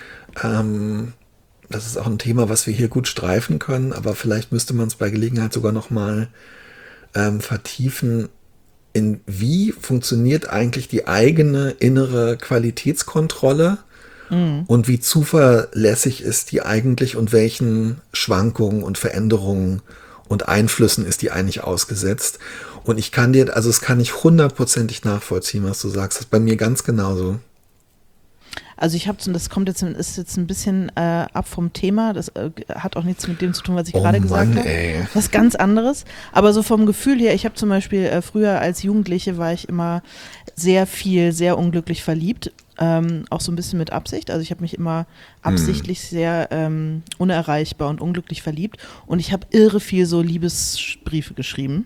Ähm, das ist auch ein Thema, was wir hier gut streifen können, aber vielleicht müsste man es bei Gelegenheit sogar nochmal ähm, vertiefen. In wie funktioniert eigentlich die eigene innere Qualitätskontrolle und wie zuverlässig ist die eigentlich und welchen Schwankungen und Veränderungen und Einflüssen ist die eigentlich ausgesetzt? Und ich kann dir, also es kann ich hundertprozentig nachvollziehen, was du sagst. Das ist bei mir ganz genauso. Also ich habe, das kommt jetzt, ist jetzt ein bisschen äh, ab vom Thema. Das äh, hat auch nichts mit dem zu tun, was ich Oh gerade gesagt Mann, habe. ey. Was ganz anderes. Aber so vom Gefühl her, ich habe zum Beispiel äh, früher als Jugendliche war ich immer sehr viel, sehr unglücklich verliebt. Ähm, auch so ein bisschen mit Absicht. Also ich habe mich immer absichtlich sehr ähm, unerreichbar und unglücklich verliebt. Und ich habe irre viel so Liebesbriefe geschrieben.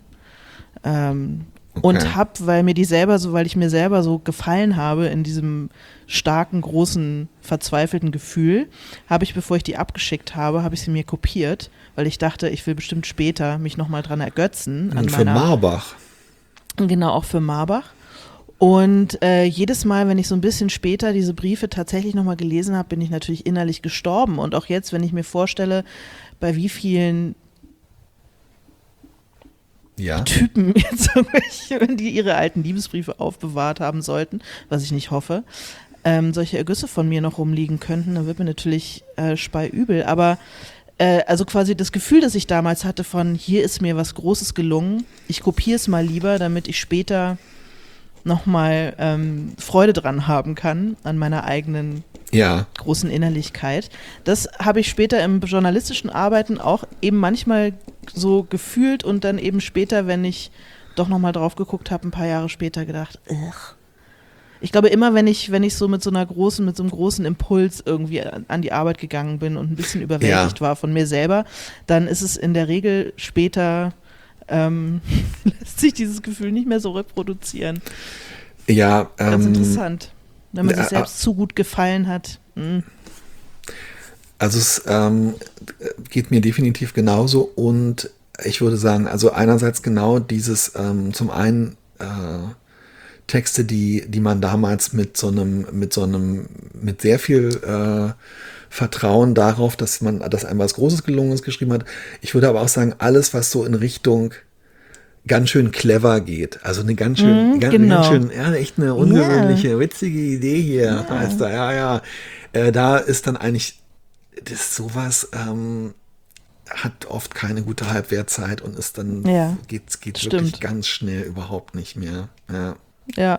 Ähm, Okay. Und habe, weil mir die selber so, weil ich mir selber so gefallen habe in diesem starken, großen, verzweifelten Gefühl, habe ich, bevor ich die abgeschickt habe, habe ich sie mir kopiert, weil ich dachte, ich will bestimmt später mich nochmal dran ergötzen. An Und für meiner, Marbach. genau, auch für Marbach. Und äh, jedes Mal, wenn ich so ein bisschen später diese Briefe tatsächlich nochmal gelesen habe, bin ich natürlich innerlich gestorben. Und auch jetzt, wenn ich mir vorstelle, bei wie vielen Ja. Typen jetzt irgendwelche, wenn die ihre alten Liebesbriefe aufbewahrt haben sollten, was ich nicht hoffe, ähm, solche Ergüsse von mir noch rumliegen könnten, dann wird mir natürlich äh, speiübel. Aber äh, also quasi das Gefühl, das ich damals hatte von, hier ist mir was Großes gelungen, ich kopiere es mal lieber, damit ich später nochmal ähm, Freude dran haben kann an meiner eigenen Ja. großen Innerlichkeit. Das habe ich später im journalistischen Arbeiten auch eben manchmal so gefühlt und dann eben später, wenn ich doch nochmal drauf geguckt habe, ein paar Jahre später gedacht, ugh. Ich glaube immer, wenn ich, wenn ich so mit so einer großen, mit so einem großen Impuls irgendwie an, an die Arbeit gegangen bin und ein bisschen überwältigt Ja. war von mir selber, dann ist es in der Regel später, ähm, lässt sich dieses Gefühl nicht mehr so reproduzieren. Ja, Ganz ähm, interessant. Wenn man äh, sich selbst zu gut gefallen hat. Mm. also es ähm, geht mir definitiv genauso und ich würde sagen, also einerseits genau dieses, ähm, zum einen äh, Texte, die, die man damals mit so einem, mit so einem, mit sehr viel äh, Vertrauen darauf, dass man, dass einem was Großes gelungen ist, geschrieben hat. Ich würde aber auch sagen, alles, was so in Richtung ganz schön clever geht. Also eine ganz schön, Mm, ganz, genau. ganz schön, ja, echt eine ungewöhnliche, yeah. witzige Idee hier, yeah. heißt da, ja, ja. Äh, da ist dann eigentlich, das sowas, ähm, hat oft keine gute Halbwertzeit und ist dann, ja, geht, geht stimmt. wirklich ganz schnell überhaupt nicht mehr. Ja. Ja.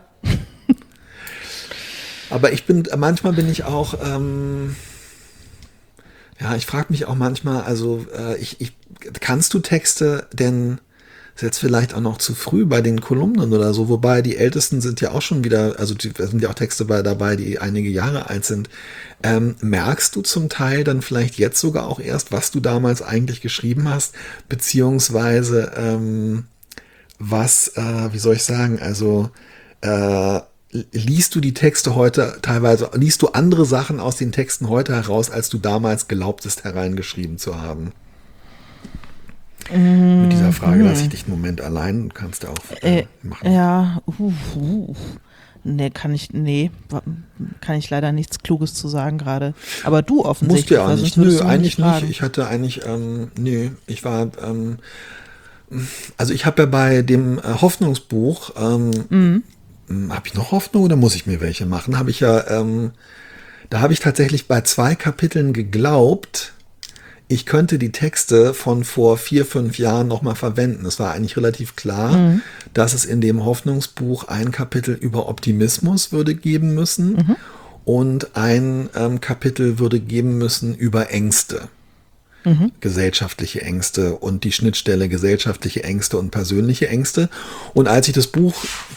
Aber ich bin, manchmal bin ich auch, ähm, ja, ich frage mich auch manchmal, also äh, ich, ich, kannst du Texte denn, ist jetzt vielleicht auch noch zu früh bei den Kolumnen oder so, wobei die ältesten sind ja auch schon wieder, also die, da sind ja auch Texte bei, dabei, die einige Jahre alt sind. Ähm, merkst du zum Teil dann vielleicht jetzt sogar auch erst, was du damals eigentlich geschrieben hast, beziehungsweise ähm, was, äh, wie soll ich sagen, also äh, liest du die Texte heute teilweise, liest du andere Sachen aus den Texten heute heraus, als du damals glaubtest hereingeschrieben zu haben? Mm, Mit dieser Frage lasse ich dich einen Moment allein, kannst du auch äh, machen. Ja, uh, uh. Nee, kann ich, nee, kann ich leider nichts Kluges zu sagen gerade. Aber du offensichtlich. Musst ja auch nicht. Nö, eigentlich nicht. Ich hatte eigentlich, ähm, nö, ich war, ähm, also ich habe ja bei dem äh, Hoffnungsbuch, ähm, mhm. habe ich noch Hoffnung oder muss ich mir welche machen? Habe ich ja, ähm, da habe ich tatsächlich bei zwei Kapiteln geglaubt, ich könnte die Texte von vor vier, fünf Jahren nochmal verwenden. Es war eigentlich relativ klar, mhm. dass es in dem Hoffnungsbuch ein Kapitel über Optimismus würde geben müssen mhm. und ein ähm, Kapitel würde geben müssen über Ängste. Mhm. Gesellschaftliche Ängste und die Schnittstelle gesellschaftliche Ängste und persönliche Ängste. Und als ich das Buch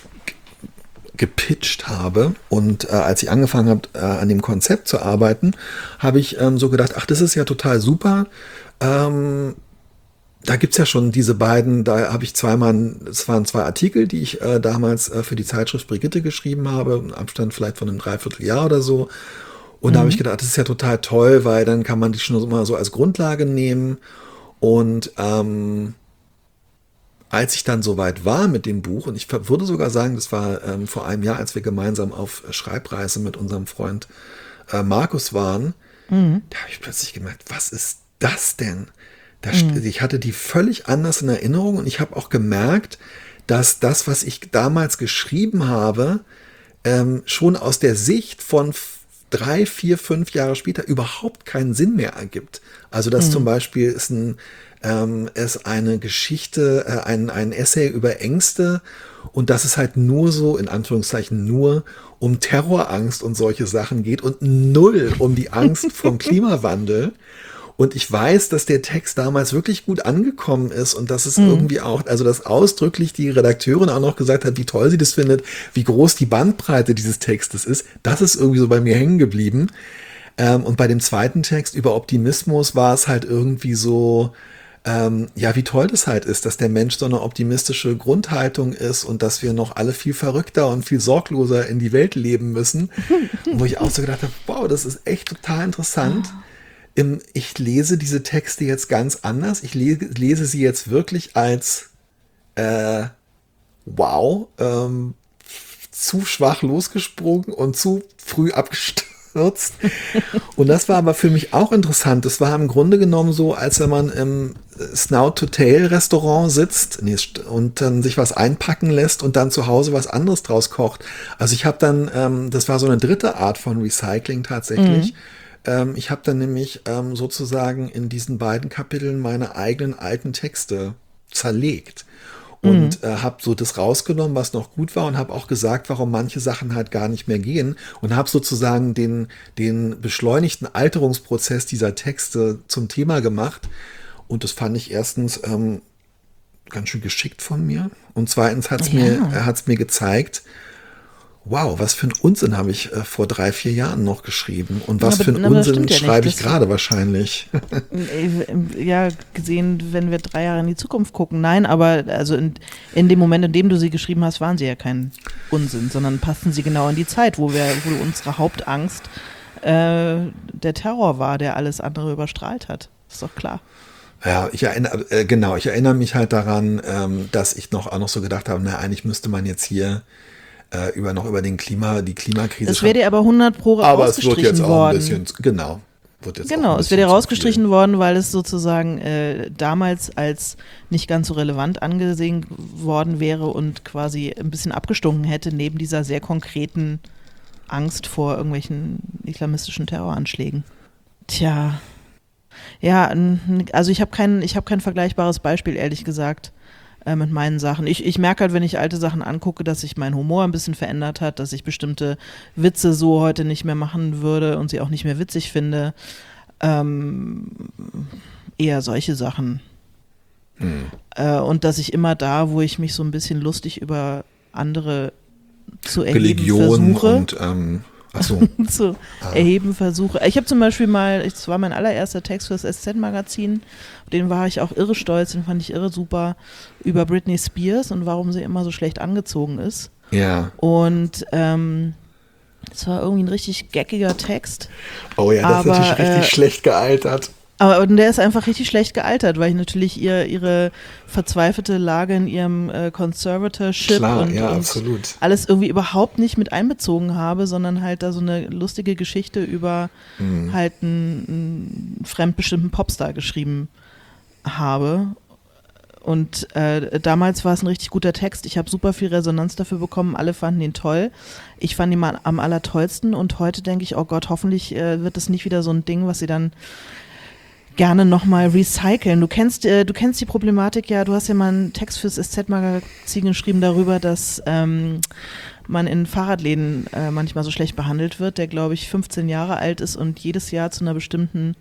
gepitcht habe und äh, als ich angefangen habe, äh, an dem Konzept zu arbeiten, habe ich ähm, so gedacht, ach, das ist ja total super. Ähm, da gibt es ja schon diese beiden, da habe ich zweimal, es waren zwei Artikel, die ich äh, damals äh, für die Zeitschrift Brigitte geschrieben habe, im Abstand vielleicht von einem Dreivierteljahr oder so. Und mhm. da habe ich gedacht, das ist ja total toll, weil dann kann man die schon mal so als Grundlage nehmen. Und ähm, als ich dann soweit war mit dem Buch, und ich würde sogar sagen, das war ähm, vor einem Jahr, als wir gemeinsam auf Schreibreise mit unserem Freund äh, Markus waren, mhm. da habe ich plötzlich gemerkt, was ist das denn? Da mhm. Ich hatte die völlig anders in Erinnerung und ich habe auch gemerkt, dass das, was ich damals geschrieben habe, ähm, schon aus der Sicht von drei, vier, fünf Jahre später überhaupt keinen Sinn mehr ergibt. Also dass mhm. zum Beispiel ist ein Ähm, es eine Geschichte, äh, ein, ein Essay über Ängste und dass es halt nur so, in Anführungszeichen nur, um Terrorangst und solche Sachen geht und null um die Angst vom Klimawandel. Und ich weiß, dass der Text damals wirklich gut angekommen ist und dass es mhm. irgendwie auch, also dass ausdrücklich die Redakteurin auch noch gesagt hat, wie toll sie das findet, wie groß die Bandbreite dieses Textes ist. Das ist irgendwie so bei mir hängen geblieben. Ähm, und bei dem zweiten Text über Optimismus war es halt irgendwie so, Ähm, ja, wie toll das halt ist, dass der Mensch so eine optimistische Grundhaltung ist und dass wir noch alle viel verrückter und viel sorgloser in die Welt leben müssen. Wo ich auch so gedacht habe, wow, das ist echt total interessant. Im, ich lese diese Texte jetzt ganz anders. Ich le- lese sie jetzt wirklich als äh, wow, ähm, zu schwach losgesprungen und zu früh abgestürzt. Und das war aber für mich auch interessant. Das war im Grunde genommen so, als wenn man im Snout-to-Tail-Restaurant sitzt und dann sich was einpacken lässt und dann zu Hause was anderes draus kocht. Also ich habe dann, ähm, das war so eine dritte Art von Recycling tatsächlich. Mhm. Ähm, ich habe dann nämlich ähm, sozusagen in diesen beiden Kapiteln meine eigenen alten Texte zerlegt. Und mhm. äh, habe so das rausgenommen, was noch gut war und habe auch gesagt, warum manche Sachen halt gar nicht mehr gehen und habe sozusagen den, den beschleunigten Alterungsprozess dieser Texte zum Thema gemacht. Und das fand ich erstens ähm, ganz schön geschickt von mir. Und zweitens hat es ja. mir, äh, hat's mir gezeigt, wow, was für ein Unsinn habe ich äh, vor drei, vier Jahren noch geschrieben. Und was aber, für ein Unsinn ja schreibe ich gerade wahrscheinlich. Ja, gesehen, wenn wir drei Jahre in die Zukunft gucken. Nein, aber also in, in dem Moment, in dem du sie geschrieben hast, waren sie ja kein Unsinn, sondern passten sie genau in die Zeit, wo wir, wo unsere Hauptangst äh, der Terror war, der alles andere überstrahlt hat. Ist doch klar. Ja, ich erinnere, äh, genau, ich erinnere mich halt daran, ähm, dass ich noch auch noch so gedacht habe, na, eigentlich müsste man jetzt hier äh, über noch über den Klima, die Klimakrise. Das wäre dir aber hundert Pro aber es wird jetzt auch worden. ein bisschen, genau. Wird jetzt genau, auch ein es wäre dir zu rausgestrichen viel. worden, weil es sozusagen äh, damals als nicht ganz so relevant angesehen worden wäre und quasi ein bisschen abgestunken hätte neben dieser sehr konkreten Angst vor irgendwelchen islamistischen Terroranschlägen. Tja, ja, n- also ich habe kein, ich habe kein vergleichbares Beispiel, ehrlich gesagt, äh, mit meinen Sachen. Ich, ich merke halt, wenn ich alte Sachen angucke, dass sich mein Humor ein bisschen verändert hat, dass ich bestimmte Witze so heute nicht mehr machen würde und sie auch nicht mehr witzig finde. Ähm, eher solche Sachen. Hm. Äh, und dass ich immer da, wo ich mich so ein bisschen lustig über andere zu erheben Religion versuche, und ähm, ach so. zu Ah. erheben versuche. Ich habe zum Beispiel mal, das war mein allererster Text für das S Z-Magazin, den war ich auch irre stolz, den fand ich irre super, über Britney Spears und warum sie immer so schlecht angezogen ist. Ja. Und ähm, es war irgendwie ein richtig geckiger Text. Oh ja, das Aber, ist natürlich richtig äh, schlecht gealtert. Aber der ist einfach richtig schlecht gealtert, weil ich natürlich ihr, ihre verzweifelte Lage in ihrem äh, Conservatorship Klar, und, ja, und absolut. alles irgendwie überhaupt nicht mit einbezogen habe, sondern halt da so eine lustige Geschichte über Hm. halt einen, einen fremdbestimmten Popstar geschrieben habe. Und äh, damals war es ein richtig guter Text. Ich habe super viel Resonanz dafür bekommen. Alle fanden ihn toll. Ich fand ihn mal am allertollsten. Und heute denke ich, oh Gott, hoffentlich äh, wird das nicht wieder so ein Ding, was sie dann gerne nochmal recyceln. Du kennst, äh, du kennst die Problematik ja, du hast ja mal einen Text fürs S Z-Magazin geschrieben darüber, dass ähm, man in Fahrradläden äh, manchmal so schlecht behandelt wird, der glaube ich fünfzehn Jahre alt ist und jedes Jahr zu einer bestimmten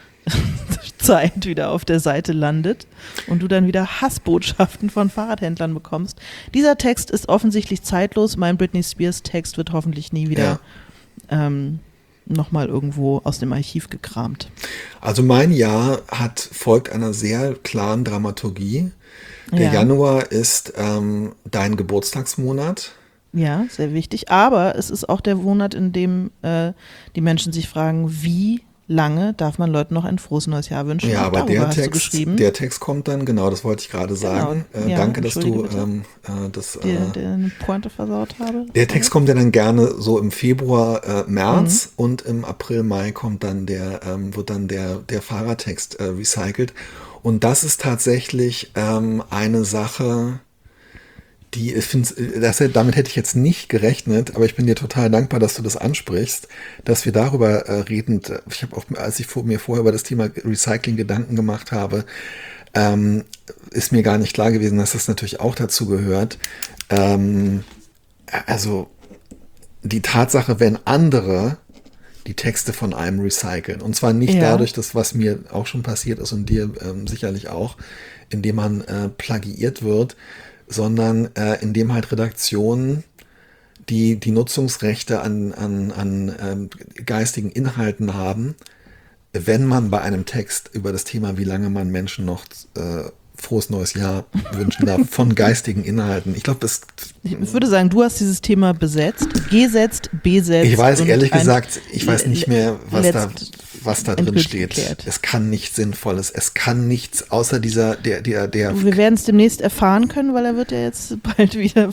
Zeit wieder auf der Seite landet und du dann wieder Hassbotschaften von Fahrradhändlern bekommst. Dieser Text ist offensichtlich zeitlos. Mein Britney Spears Text wird hoffentlich nie wieder Ja. ähm, nochmal irgendwo aus dem Archiv gekramt. Also mein Jahr hat folgt einer sehr klaren Dramaturgie. Der Ja. Januar ist ähm, dein Geburtstagsmonat. Ja, sehr wichtig. Aber es ist auch der Monat, in dem äh, die Menschen sich fragen, wie lange darf man Leuten noch ein frohes neues Jahr wünschen? Ja, Auch aber darüber der hast du Text, geschrieben. der Text kommt dann, genau, das wollte ich gerade sagen. Genau. Äh, Ja, danke, dass du entschuldige bitte. ähm, äh, das. die, Äh, die eine Pointe versaut habe. der Text kommt ja dann gerne so im Februar, äh, März Mhm. und im April, Mai kommt dann der, ähm, wird dann der, der Fahrertext äh, recycelt. Und das ist tatsächlich ähm, eine Sache, die, ich finde, das, damit hätte ich jetzt nicht gerechnet, aber ich bin dir total dankbar, dass du das ansprichst, dass wir darüber äh, reden. Ich habe auch, als ich vor, mir vorher über das Thema Recycling Gedanken gemacht habe, ähm, ist mir gar nicht klar gewesen, dass das natürlich auch dazu gehört. Ähm, also die Tatsache, wenn andere die Texte von einem recyceln, und zwar nicht Ja. dadurch, dass was mir auch schon passiert ist und dir ähm, sicherlich auch, indem man äh, plagiiert wird, sondern äh, indem halt Redaktionen, die die Nutzungsrechte an, an, an ähm, geistigen Inhalten haben, wenn man bei einem Text über das Thema, wie lange man Menschen noch äh, frohes neues Jahr wünschen darf, von geistigen Inhalten. Ich glaube, das. Ich würde sagen, du hast dieses Thema besetzt, gesetzt, besetzt. Ich weiß und ehrlich ein- gesagt, ich weiß nicht mehr, was da, letzt- was da drin endgültig steht. geklärt. Es kann nichts Sinnvolles, es kann nichts außer dieser, der, der, der. Wir werden es demnächst erfahren können, weil er wird ja jetzt bald wieder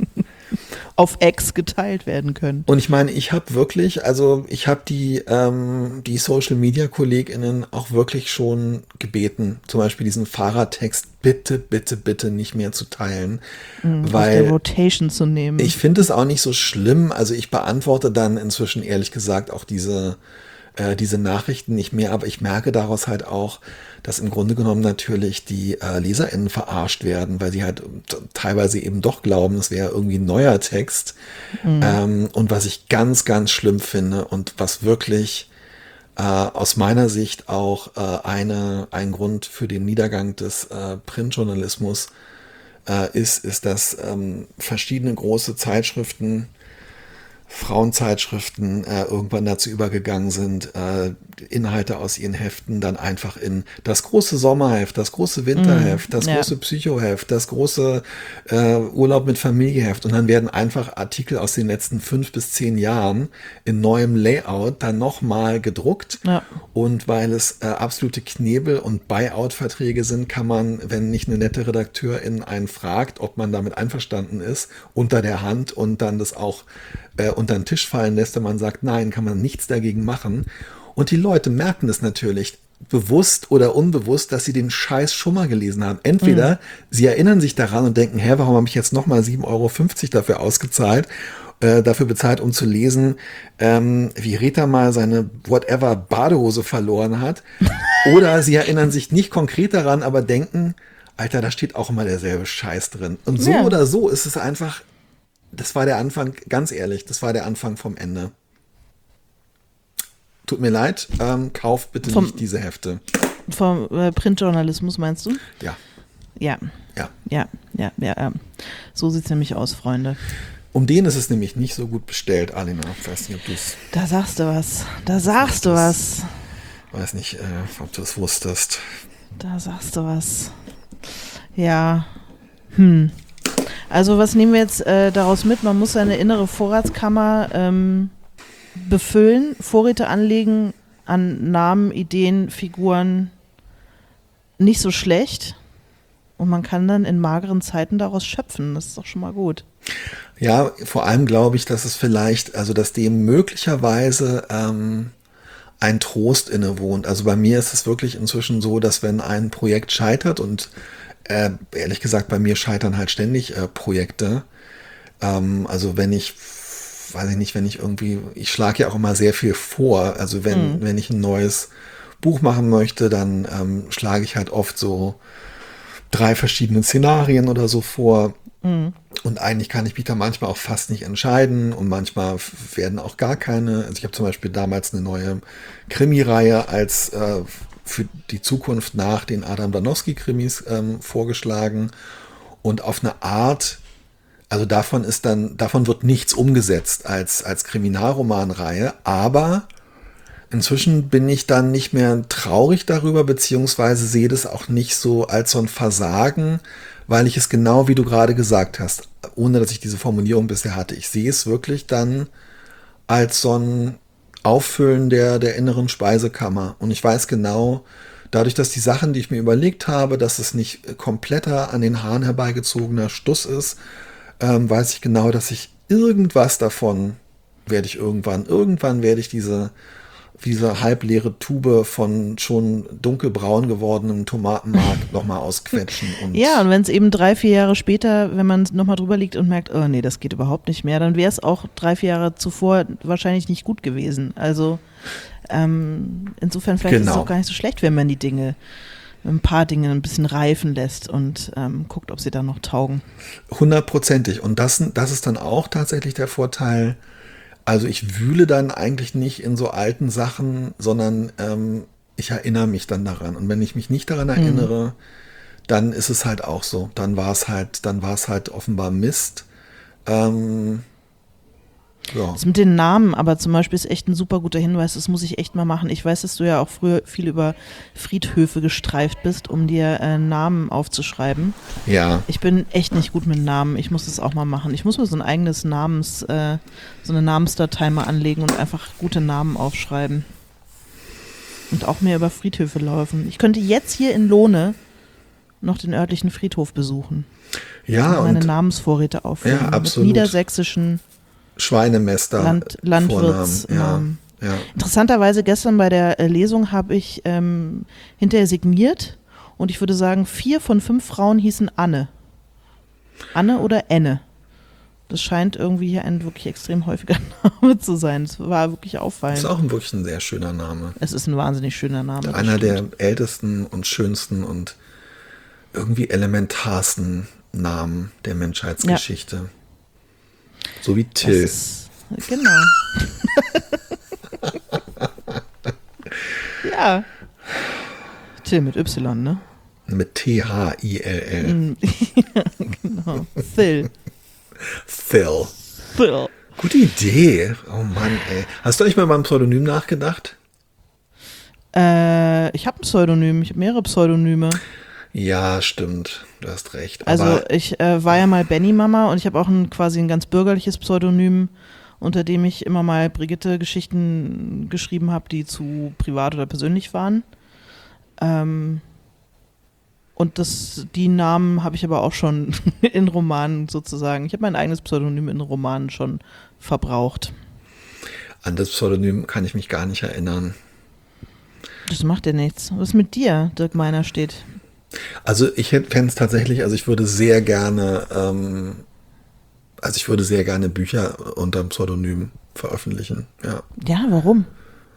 auf X geteilt werden können. Und ich meine, ich habe wirklich, also ich habe die, ähm, die Social-Media-KollegInnen auch wirklich schon gebeten, zum Beispiel diesen Fahrertext bitte, bitte, bitte nicht mehr zu teilen, Auf der weil Rotation zu nehmen. ich finde es auch nicht so schlimm. Also ich beantworte dann inzwischen ehrlich gesagt auch diese, äh, diese Nachrichten nicht mehr, aber ich merke daraus halt auch, dass im Grunde genommen natürlich die äh, LeserInnen verarscht werden, weil sie halt t- teilweise eben doch glauben, es wäre irgendwie ein neuer Text. Ähm, und was ich ganz, ganz schlimm finde und was wirklich äh, aus meiner Sicht auch äh, eine, ein Grund für den Niedergang des äh, Printjournalismus äh, ist, ist, dass ähm, verschiedene große Zeitschriften Frauenzeitschriften äh, irgendwann dazu übergegangen sind, äh, Inhalte aus ihren Heften dann einfach in das große Sommerheft, das große Winterheft, das ja. große Psychoheft, das große äh, Urlaub mit Familieheft und dann werden einfach Artikel aus den letzten fünf bis zehn Jahren in neuem Layout dann nochmal gedruckt Ja. und weil es äh, absolute Knebel- und Buyout-Verträge sind, kann man, wenn nicht eine nette Redakteurin einen fragt, ob man damit einverstanden ist, unter der Hand und dann das auch äh, unter den Tisch fallen lässt, wenn man sagt, nein, kann man nichts dagegen machen. Und die Leute merken es natürlich bewusst oder unbewusst, dass sie den Scheiß schon mal gelesen haben. Entweder mhm. sie erinnern sich daran und denken, hä, warum habe ich jetzt nochmal sieben Euro fünfzig dafür ausgezahlt, äh, dafür bezahlt, um zu lesen, ähm, wie Rita mal seine whatever Badehose verloren hat. Oder sie erinnern sich nicht konkret daran, aber denken, Alter, da steht auch immer derselbe Scheiß drin. Und so Ja. oder so ist es einfach, das war der Anfang, ganz ehrlich, das war der Anfang vom Ende. Tut mir leid, ähm, kauft bitte Vom- nicht diese Hefte. Vom äh, Printjournalismus meinst du? Ja, Ja. ja. Ja, ja, ja, ja. So sieht's nämlich aus, Freunde. Um den ist es nämlich nicht so gut bestellt, Alina. Ich weiß nicht, ob du es, Da sagst du was. Da sagst du was. weiß nicht, äh, ob du es wusstest. Da sagst du was. Ja. Hm. Also was nehmen wir jetzt äh, daraus mit? Man muss seine innere Vorratskammer ähm, befüllen, Vorräte anlegen an Namen, Ideen, Figuren. Nicht so schlecht. Und man kann dann in mageren Zeiten daraus schöpfen. Das ist doch schon mal gut. Ja, vor allem glaube ich, dass es vielleicht, also dass dem möglicherweise ähm, ein Trost innewohnt. Also bei mir ist es wirklich inzwischen so, dass wenn ein Projekt scheitert und äh, ehrlich gesagt, bei mir scheitern halt ständig äh, Projekte. Ähm, also wenn ich, weiß ich nicht, wenn ich irgendwie, ich schlage ja auch immer sehr viel vor. Also wenn, Mhm. wenn ich ein neues Buch machen möchte, dann ähm, schlage ich halt oft so drei verschiedene Szenarien oder so vor. Mhm. Und eigentlich kann ich mich da manchmal auch fast nicht entscheiden und manchmal f- werden auch gar keine. Also ich habe zum Beispiel damals eine neue Krimireihe als äh, für die Zukunft nach den Adam Danowski-Krimis ähm, vorgeschlagen und auf eine Art, also davon ist dann, davon wird nichts umgesetzt als, als Kriminalromanreihe, aber inzwischen bin ich dann nicht mehr traurig darüber, beziehungsweise sehe das auch nicht so als so ein Versagen, weil ich es genau wie du gerade gesagt hast, ohne dass ich diese Formulierung bisher hatte, ich sehe es wirklich dann als so ein Auffüllen der, der inneren Speisekammer. Und ich weiß genau, dadurch, dass die Sachen, die ich mir überlegt habe, dass es nicht kompletter an den Haaren herbeigezogener Stuss ist, ähm, weiß ich genau, dass ich irgendwas davon werde ich irgendwann, irgendwann werde ich diese diese halbleere Tube von schon dunkelbraun gewordenem Tomatenmark nochmal ausquetschen. Und Ja, und wenn es eben drei, vier Jahre später, wenn man nochmal drüber liegt und merkt, oh nee, das geht überhaupt nicht mehr, dann wäre es auch drei, vier Jahre zuvor wahrscheinlich nicht gut gewesen. Also ähm, insofern vielleicht ist es Genau. auch gar nicht so schlecht, wenn man die Dinge, ein paar Dinge ein bisschen reifen lässt und ähm, guckt, ob sie dann noch taugen. hundertprozentig. Und das, das ist dann auch tatsächlich der Vorteil. Also ich wühle dann eigentlich nicht in so alten Sachen, sondern ähm, ich erinnere mich dann daran. Und wenn ich mich nicht daran erinnere, dann ist es halt auch so. Dann war es halt, dann war es halt offenbar Mist. Ähm, ja. Das mit den Namen, aber zum Beispiel ist echt ein super guter Hinweis, das muss ich echt mal machen. Ich weiß, dass du ja auch früher viel über Friedhöfe gestreift bist, um dir äh, Namen aufzuschreiben. Ja. Ich bin echt nicht gut mit Namen. Ich muss das auch mal machen. Ich muss mir so ein eigenes Namens, äh, so eine Namensdatei mal anlegen und einfach gute Namen aufschreiben. Und auch mehr über Friedhöfe laufen. Ich könnte jetzt hier in Lohne noch den örtlichen Friedhof besuchen. Ja, und meine und Namensvorräte auffüllen. Ja, Mit absolut. niedersächsischen Schweinemester. Land, Landwirtsnamen. Ja, ja. Interessanterweise gestern bei der äh, Lesung habe ich ähm, hinterher signiert und ich würde sagen, vier von fünf Frauen hießen Anne. Anne oder Enne. Das scheint irgendwie hier ein wirklich extrem häufiger Name zu sein. Es war wirklich Das auffallend. ist auch ein, wirklich ein sehr schöner Name. Es ist ein wahnsinnig schöner Name. das Einer der stimmt. ältesten und schönsten und irgendwie elementarsten Namen der Menschheitsgeschichte. So wie Till. Das ist, genau. Ja. Till mit Y, ne? Mit T H I L L. Genau. Phil. Phil. Phil. Gute Idee. Oh Mann, ey. Hast du nicht mal beim Pseudonym nachgedacht? Äh, ich habe ein Pseudonym, ich habe mehrere Pseudonyme. Ja, stimmt. Du hast recht. Also Aber ich äh, war ja mal Benny Mama und ich habe auch ein quasi ein ganz bürgerliches Pseudonym, unter dem ich immer mal Brigitte Geschichten geschrieben habe, die zu privat oder persönlich waren. Ähm, und das, die Namen habe ich aber auch schon in Romanen sozusagen. Ich habe mein eigenes Pseudonym in Romanen schon verbraucht. an das Pseudonym kann ich mich gar nicht erinnern. Das macht ja nichts. Was mit dir, Dirk Meiner, steht? Also ich fände es tatsächlich, also ich würde sehr gerne, ähm, also ich würde sehr gerne Bücher unter dem Pseudonym veröffentlichen, ja. Ja, warum?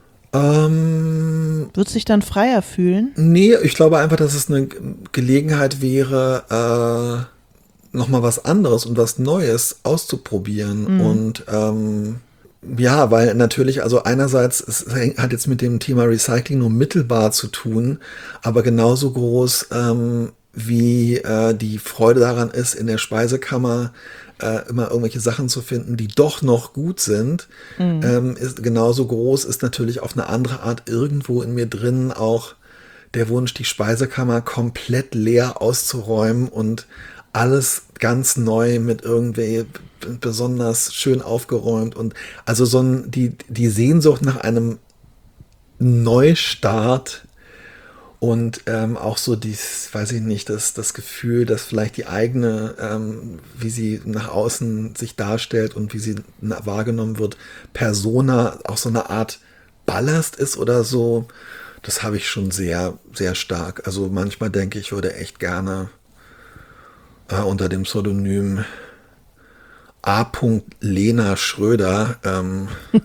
Ähm, Würdest du dich dann freier fühlen? nee, ich glaube einfach, dass es eine Gelegenheit wäre, äh, nochmal was anderes und was Neues auszuprobieren. Mhm. Und ähm, ja, weil natürlich, also einerseits, es hat jetzt mit dem Thema Recycling nur mittelbar zu tun, aber genauso groß ähm, wie äh, die Freude daran ist, in der Speisekammer äh, immer irgendwelche Sachen zu finden, die doch noch gut sind, Mhm. ähm, ist genauso groß, ist natürlich auf eine andere Art irgendwo in mir drin auch der Wunsch, die Speisekammer komplett leer auszuräumen und alles ganz neu mit irgendwie besonders schön aufgeräumt und also so ein, die, die Sehnsucht nach einem Neustart und ähm, auch so dies, weiß ich nicht, das, das Gefühl, dass vielleicht die eigene, ähm, wie sie nach außen sich darstellt und wie sie na- wahrgenommen wird, Persona auch so eine Art Ballast ist oder so, das habe ich schon sehr, sehr stark. Also manchmal denke ich, ich würde echt gerne äh, unter dem Pseudonym A. Lena Schröder ähm,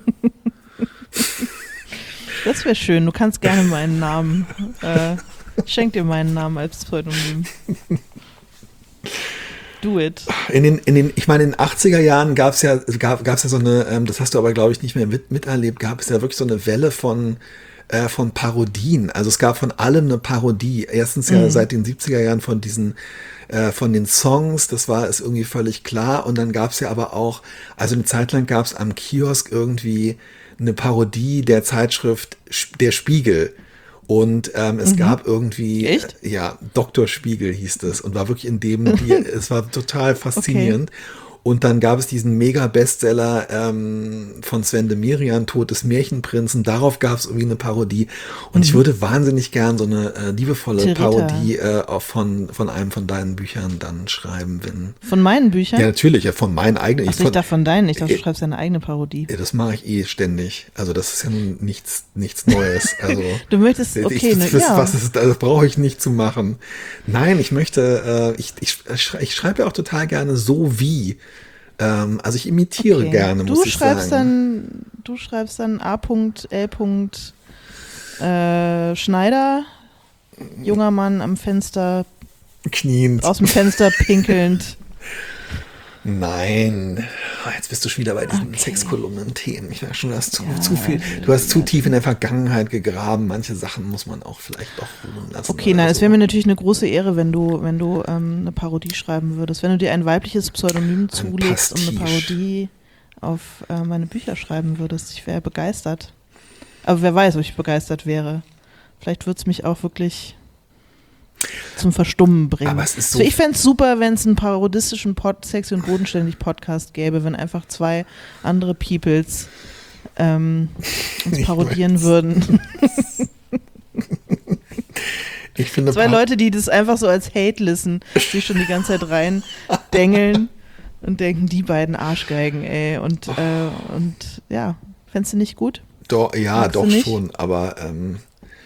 Das wäre schön. Du kannst gerne meinen Namen. Äh, ich schenke dir meinen Namen als Pseudonym. Do it. in den, in den, ich meine, in den achtziger Jahren gab es ja, gab, gab's ja so eine, ähm, das hast du aber, glaube ich, nicht mehr mit, miterlebt, gab es ja wirklich so eine Welle von, äh, von Parodien. Also es gab von allem eine Parodie. Erstens ja Mhm. seit den siebziger Jahren von diesen, äh, von den Songs, das war ist irgendwie völlig klar. Und dann gab es ja aber auch, also eine Zeit lang gab es am Kiosk irgendwie eine Parodie der Zeitschrift Sp- Der Spiegel. Und ähm, es gab irgendwie, Echt? äh, ja, Doktor Spiegel hieß es und war wirklich in dem, die, es war total faszinierend. Und dann gab es diesen Mega-Bestseller ähm, von Sven de Merian, Tod des Märchenprinzen. Darauf gab es irgendwie eine Parodie. Und ich würde wahnsinnig gern so eine äh, liebevolle Tirita. Parodie äh, auch von, von einem von deinen Büchern dann schreiben, wenn. Von meinen Büchern? Ja, natürlich, ja, von meinen eigenen. Achso, ich von, dachte von deinen. Ich dachte, du Äh, schreibst deine eigene Parodie. ja, das mache ich eh ständig. Also das ist ja nun nichts, nichts Neues. Also Du möchtest, ich, okay, ne, das, das, ja. was ist, das brauche ich nicht zu machen. Nein, ich möchte, äh, ich, ich, ich schreibe ja auch total gerne so wie. Ähm, also ich imitiere Okay. gerne, du muss ich schreibst sagen. Dann, du schreibst dann A. L. Äh, Schneider, junger Mann am Fenster, Kniend. aus dem Fenster pinkelnd. Nein, Ah, jetzt bist du schon wieder bei diesen Okay. Sexkolumnen-Themen. Ich weiß schon, du hast zu, Ja, zu viel, du hast zu tief in der Vergangenheit gegraben. Manche Sachen muss man auch vielleicht doch ruhen lassen. Okay, oder nein, so. es wäre mir natürlich eine große Ehre, wenn du, wenn du ähm, eine Parodie schreiben würdest. Wenn du dir ein weibliches Pseudonym zulegst und eine Pastiche. Parodie auf äh, meine Bücher schreiben würdest. Ich wäre begeistert. Aber wer weiß, ob ich begeistert wäre. Vielleicht würde es mich auch wirklich zum Verstummen bringen. Aber es ist so- Also ich fände es super, wenn es einen parodistischen Pod Sexy und Bodenständig Podcast gäbe, wenn einfach zwei andere Peoples ähm, uns Ich parodieren weiß. würden. Ich finde, Zwei Pa- Leute, die das einfach so als Hate-Listen sich schon die ganze Zeit rein dengeln und denken, die beiden Arschgeigen, ey. Und, äh, und ja, fändest du nicht gut? Doch, ja, Magst du doch nicht? schon, aber ähm,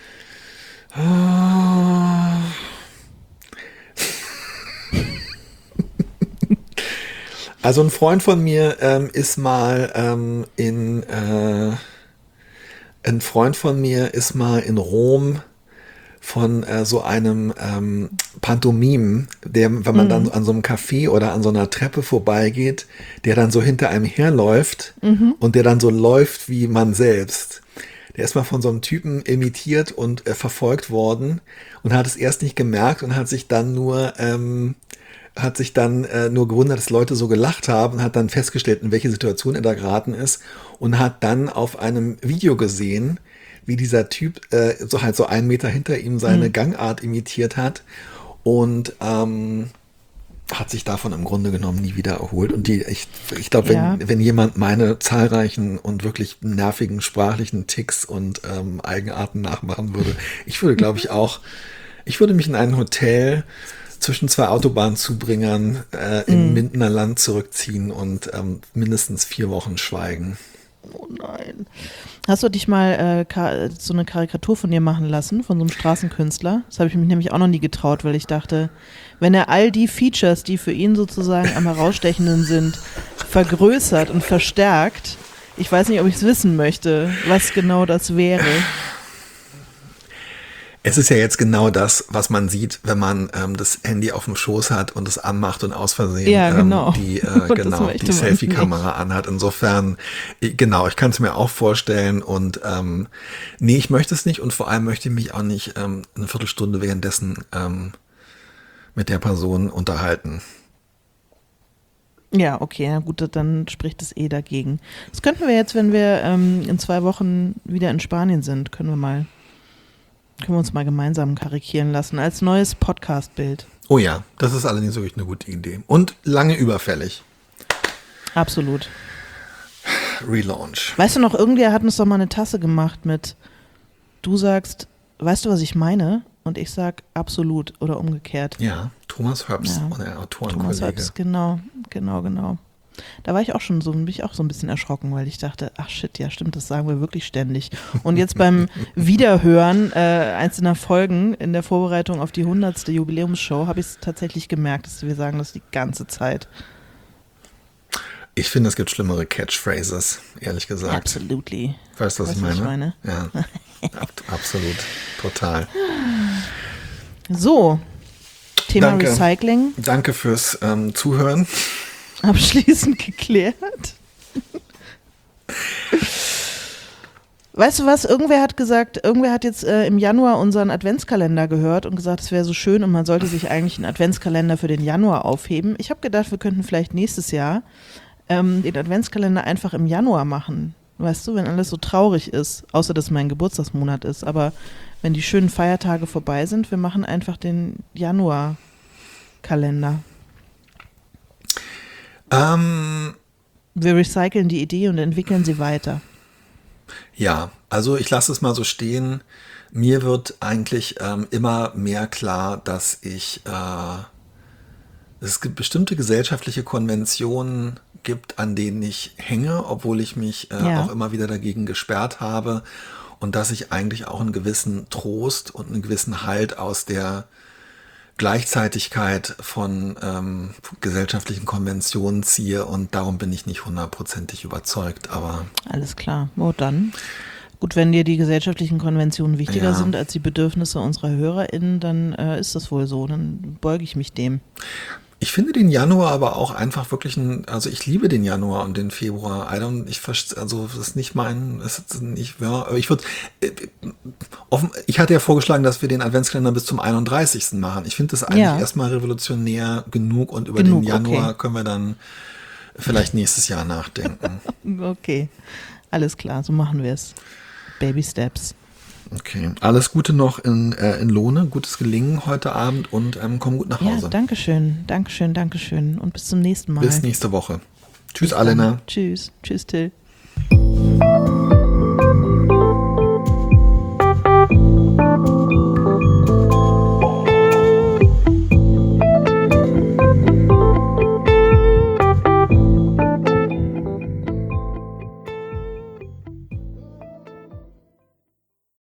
ah. Also ein Freund von mir ähm, ist mal ähm, in äh, ein Freund von mir ist mal in Rom von äh, so einem ähm, Pantomim, der, wenn man dann an so einem Café oder an so einer Treppe vorbeigeht, der dann so hinter einem herläuft und der dann so läuft wie man selbst. Der ist mal von so einem Typen imitiert und äh, verfolgt worden und hat es erst nicht gemerkt und hat sich dann nur ähm, hat sich dann äh, nur gewundert, dass Leute so gelacht haben und hat dann festgestellt, in welche Situation er da geraten ist und hat dann auf einem Video gesehen, wie dieser Typ äh, so halt so einen Meter hinter ihm seine mhm. Gangart imitiert hat und ähm, hat sich davon im Grunde genommen nie wieder erholt. Und die, ich, ich glaube, wenn, ja. wenn jemand meine zahlreichen und wirklich nervigen sprachlichen Ticks und ähm, Eigenarten nachmachen würde, ich würde, glaube ich, auch, ich würde mich in ein Hotel zwischen zwei Autobahnzubringern äh, im mm. Mindener Land zurückziehen und ähm, mindestens vier Wochen schweigen. Oh nein. Hast du dich mal äh, ka- so eine Karikatur von dir machen lassen, von so einem Straßenkünstler? Das habe ich mich nämlich auch noch nie getraut, weil ich dachte, wenn er all die Features, die für ihn sozusagen am herausstechenden sind, vergrößert und verstärkt, ich weiß nicht, ob ich es wissen möchte, was genau das wäre. Es ist ja jetzt genau das, was man sieht, wenn man ähm, das Handy auf dem Schoß hat und es anmacht und aus Versehen ja, genau. ähm, die, äh, genau, die Selfie-Kamera anhat. Insofern, ich, genau, ich kann es mir auch vorstellen und ähm, nee, ich möchte es nicht und vor allem möchte ich mich auch nicht ähm, eine Viertelstunde währenddessen ähm, mit der Person unterhalten. Ja, okay, na gut, dann spricht es eh dagegen. Das könnten wir jetzt, wenn wir ähm, in zwei Wochen wieder in Spanien sind, können wir mal Können wir uns mal gemeinsam karikieren lassen als neues Podcast-Bild. Oh ja, das ist allerdings wirklich eine gute Idee. Und lange überfällig. Absolut. Relaunch. Weißt du noch, irgendwer hat uns doch mal eine Tasse gemacht mit, du sagst, weißt du, was ich meine? Und ich sag absolut oder umgekehrt. Ja, Thomas Herbst, ja. der Autorenkollege. Thomas Herbst, genau, genau, genau. Da war ich auch schon so, bin ich auch so ein bisschen erschrocken, weil ich dachte, ach shit, ja stimmt, das sagen wir wirklich ständig. Und jetzt beim Wiederhören äh, einzelner Folgen in der Vorbereitung auf die hundertste Jubiläumsshow habe ich es tatsächlich gemerkt, dass wir sagen das die ganze Zeit. Ich finde, es gibt schlimmere Catchphrases, ehrlich gesagt. Absolutely. Weißt du, was, weißt, ich, was meine? ich meine? Ja, ab, absolut, total. So, Thema Danke. Recycling. Danke fürs ähm, Zuhören. Abschließend geklärt. Weißt du was, irgendwer hat gesagt, irgendwer hat jetzt äh, im Januar unseren Adventskalender gehört und gesagt, es wäre so schön und man sollte sich eigentlich einen Adventskalender für den Januar aufheben. Ich habe gedacht, wir könnten vielleicht nächstes Jahr ähm, den Adventskalender einfach im Januar machen. Weißt du, wenn alles so traurig ist, außer dass mein Geburtstagsmonat ist, aber wenn die schönen Feiertage vorbei sind, wir machen einfach den Januar-Kalender. Ähm, wir recyceln die Idee und entwickeln sie weiter. Ja, also ich lasse es mal so stehen. Mir wird eigentlich ähm, immer mehr klar, dass ich, äh, es gibt bestimmte gesellschaftliche Konventionen gibt, an denen ich hänge, obwohl ich mich äh, Ja. auch immer wieder dagegen gesperrt habe und dass ich eigentlich auch einen gewissen Trost und einen gewissen Halt aus der Gleichzeitigkeit von ähm, gesellschaftlichen Konventionen ziehe und darum bin ich nicht hundertprozentig überzeugt, aber Alles klar. Oh, dann. Gut, wenn dir die gesellschaftlichen Konventionen wichtiger Ja. sind als die Bedürfnisse unserer HörerInnen, dann äh, ist das wohl so. Dann beuge ich mich dem. ich finde den Januar aber auch einfach wirklich ein, also ich liebe den Januar und den Februar. I don't, ich verstehe, also das ist nicht mein, das ist nicht, ja, aber ich würde, offen, ich hatte ja vorgeschlagen, dass wir den Adventskalender bis zum einunddreißigsten machen. Ich finde das eigentlich Ja. erstmal revolutionär genug und über Genug, den Januar okay. können wir dann vielleicht nächstes Jahr nachdenken. Okay, alles klar, so machen wir es. Baby Steps. Okay, alles Gute noch in, äh, in Lohne, gutes Gelingen heute Abend und ähm, komm gut nach Ja, Hause. danke schön, danke schön, danke schön und bis zum nächsten Mal. Bis nächste Woche. Tschüss, Bis dann. Alena. Tschüss, tschüss Till.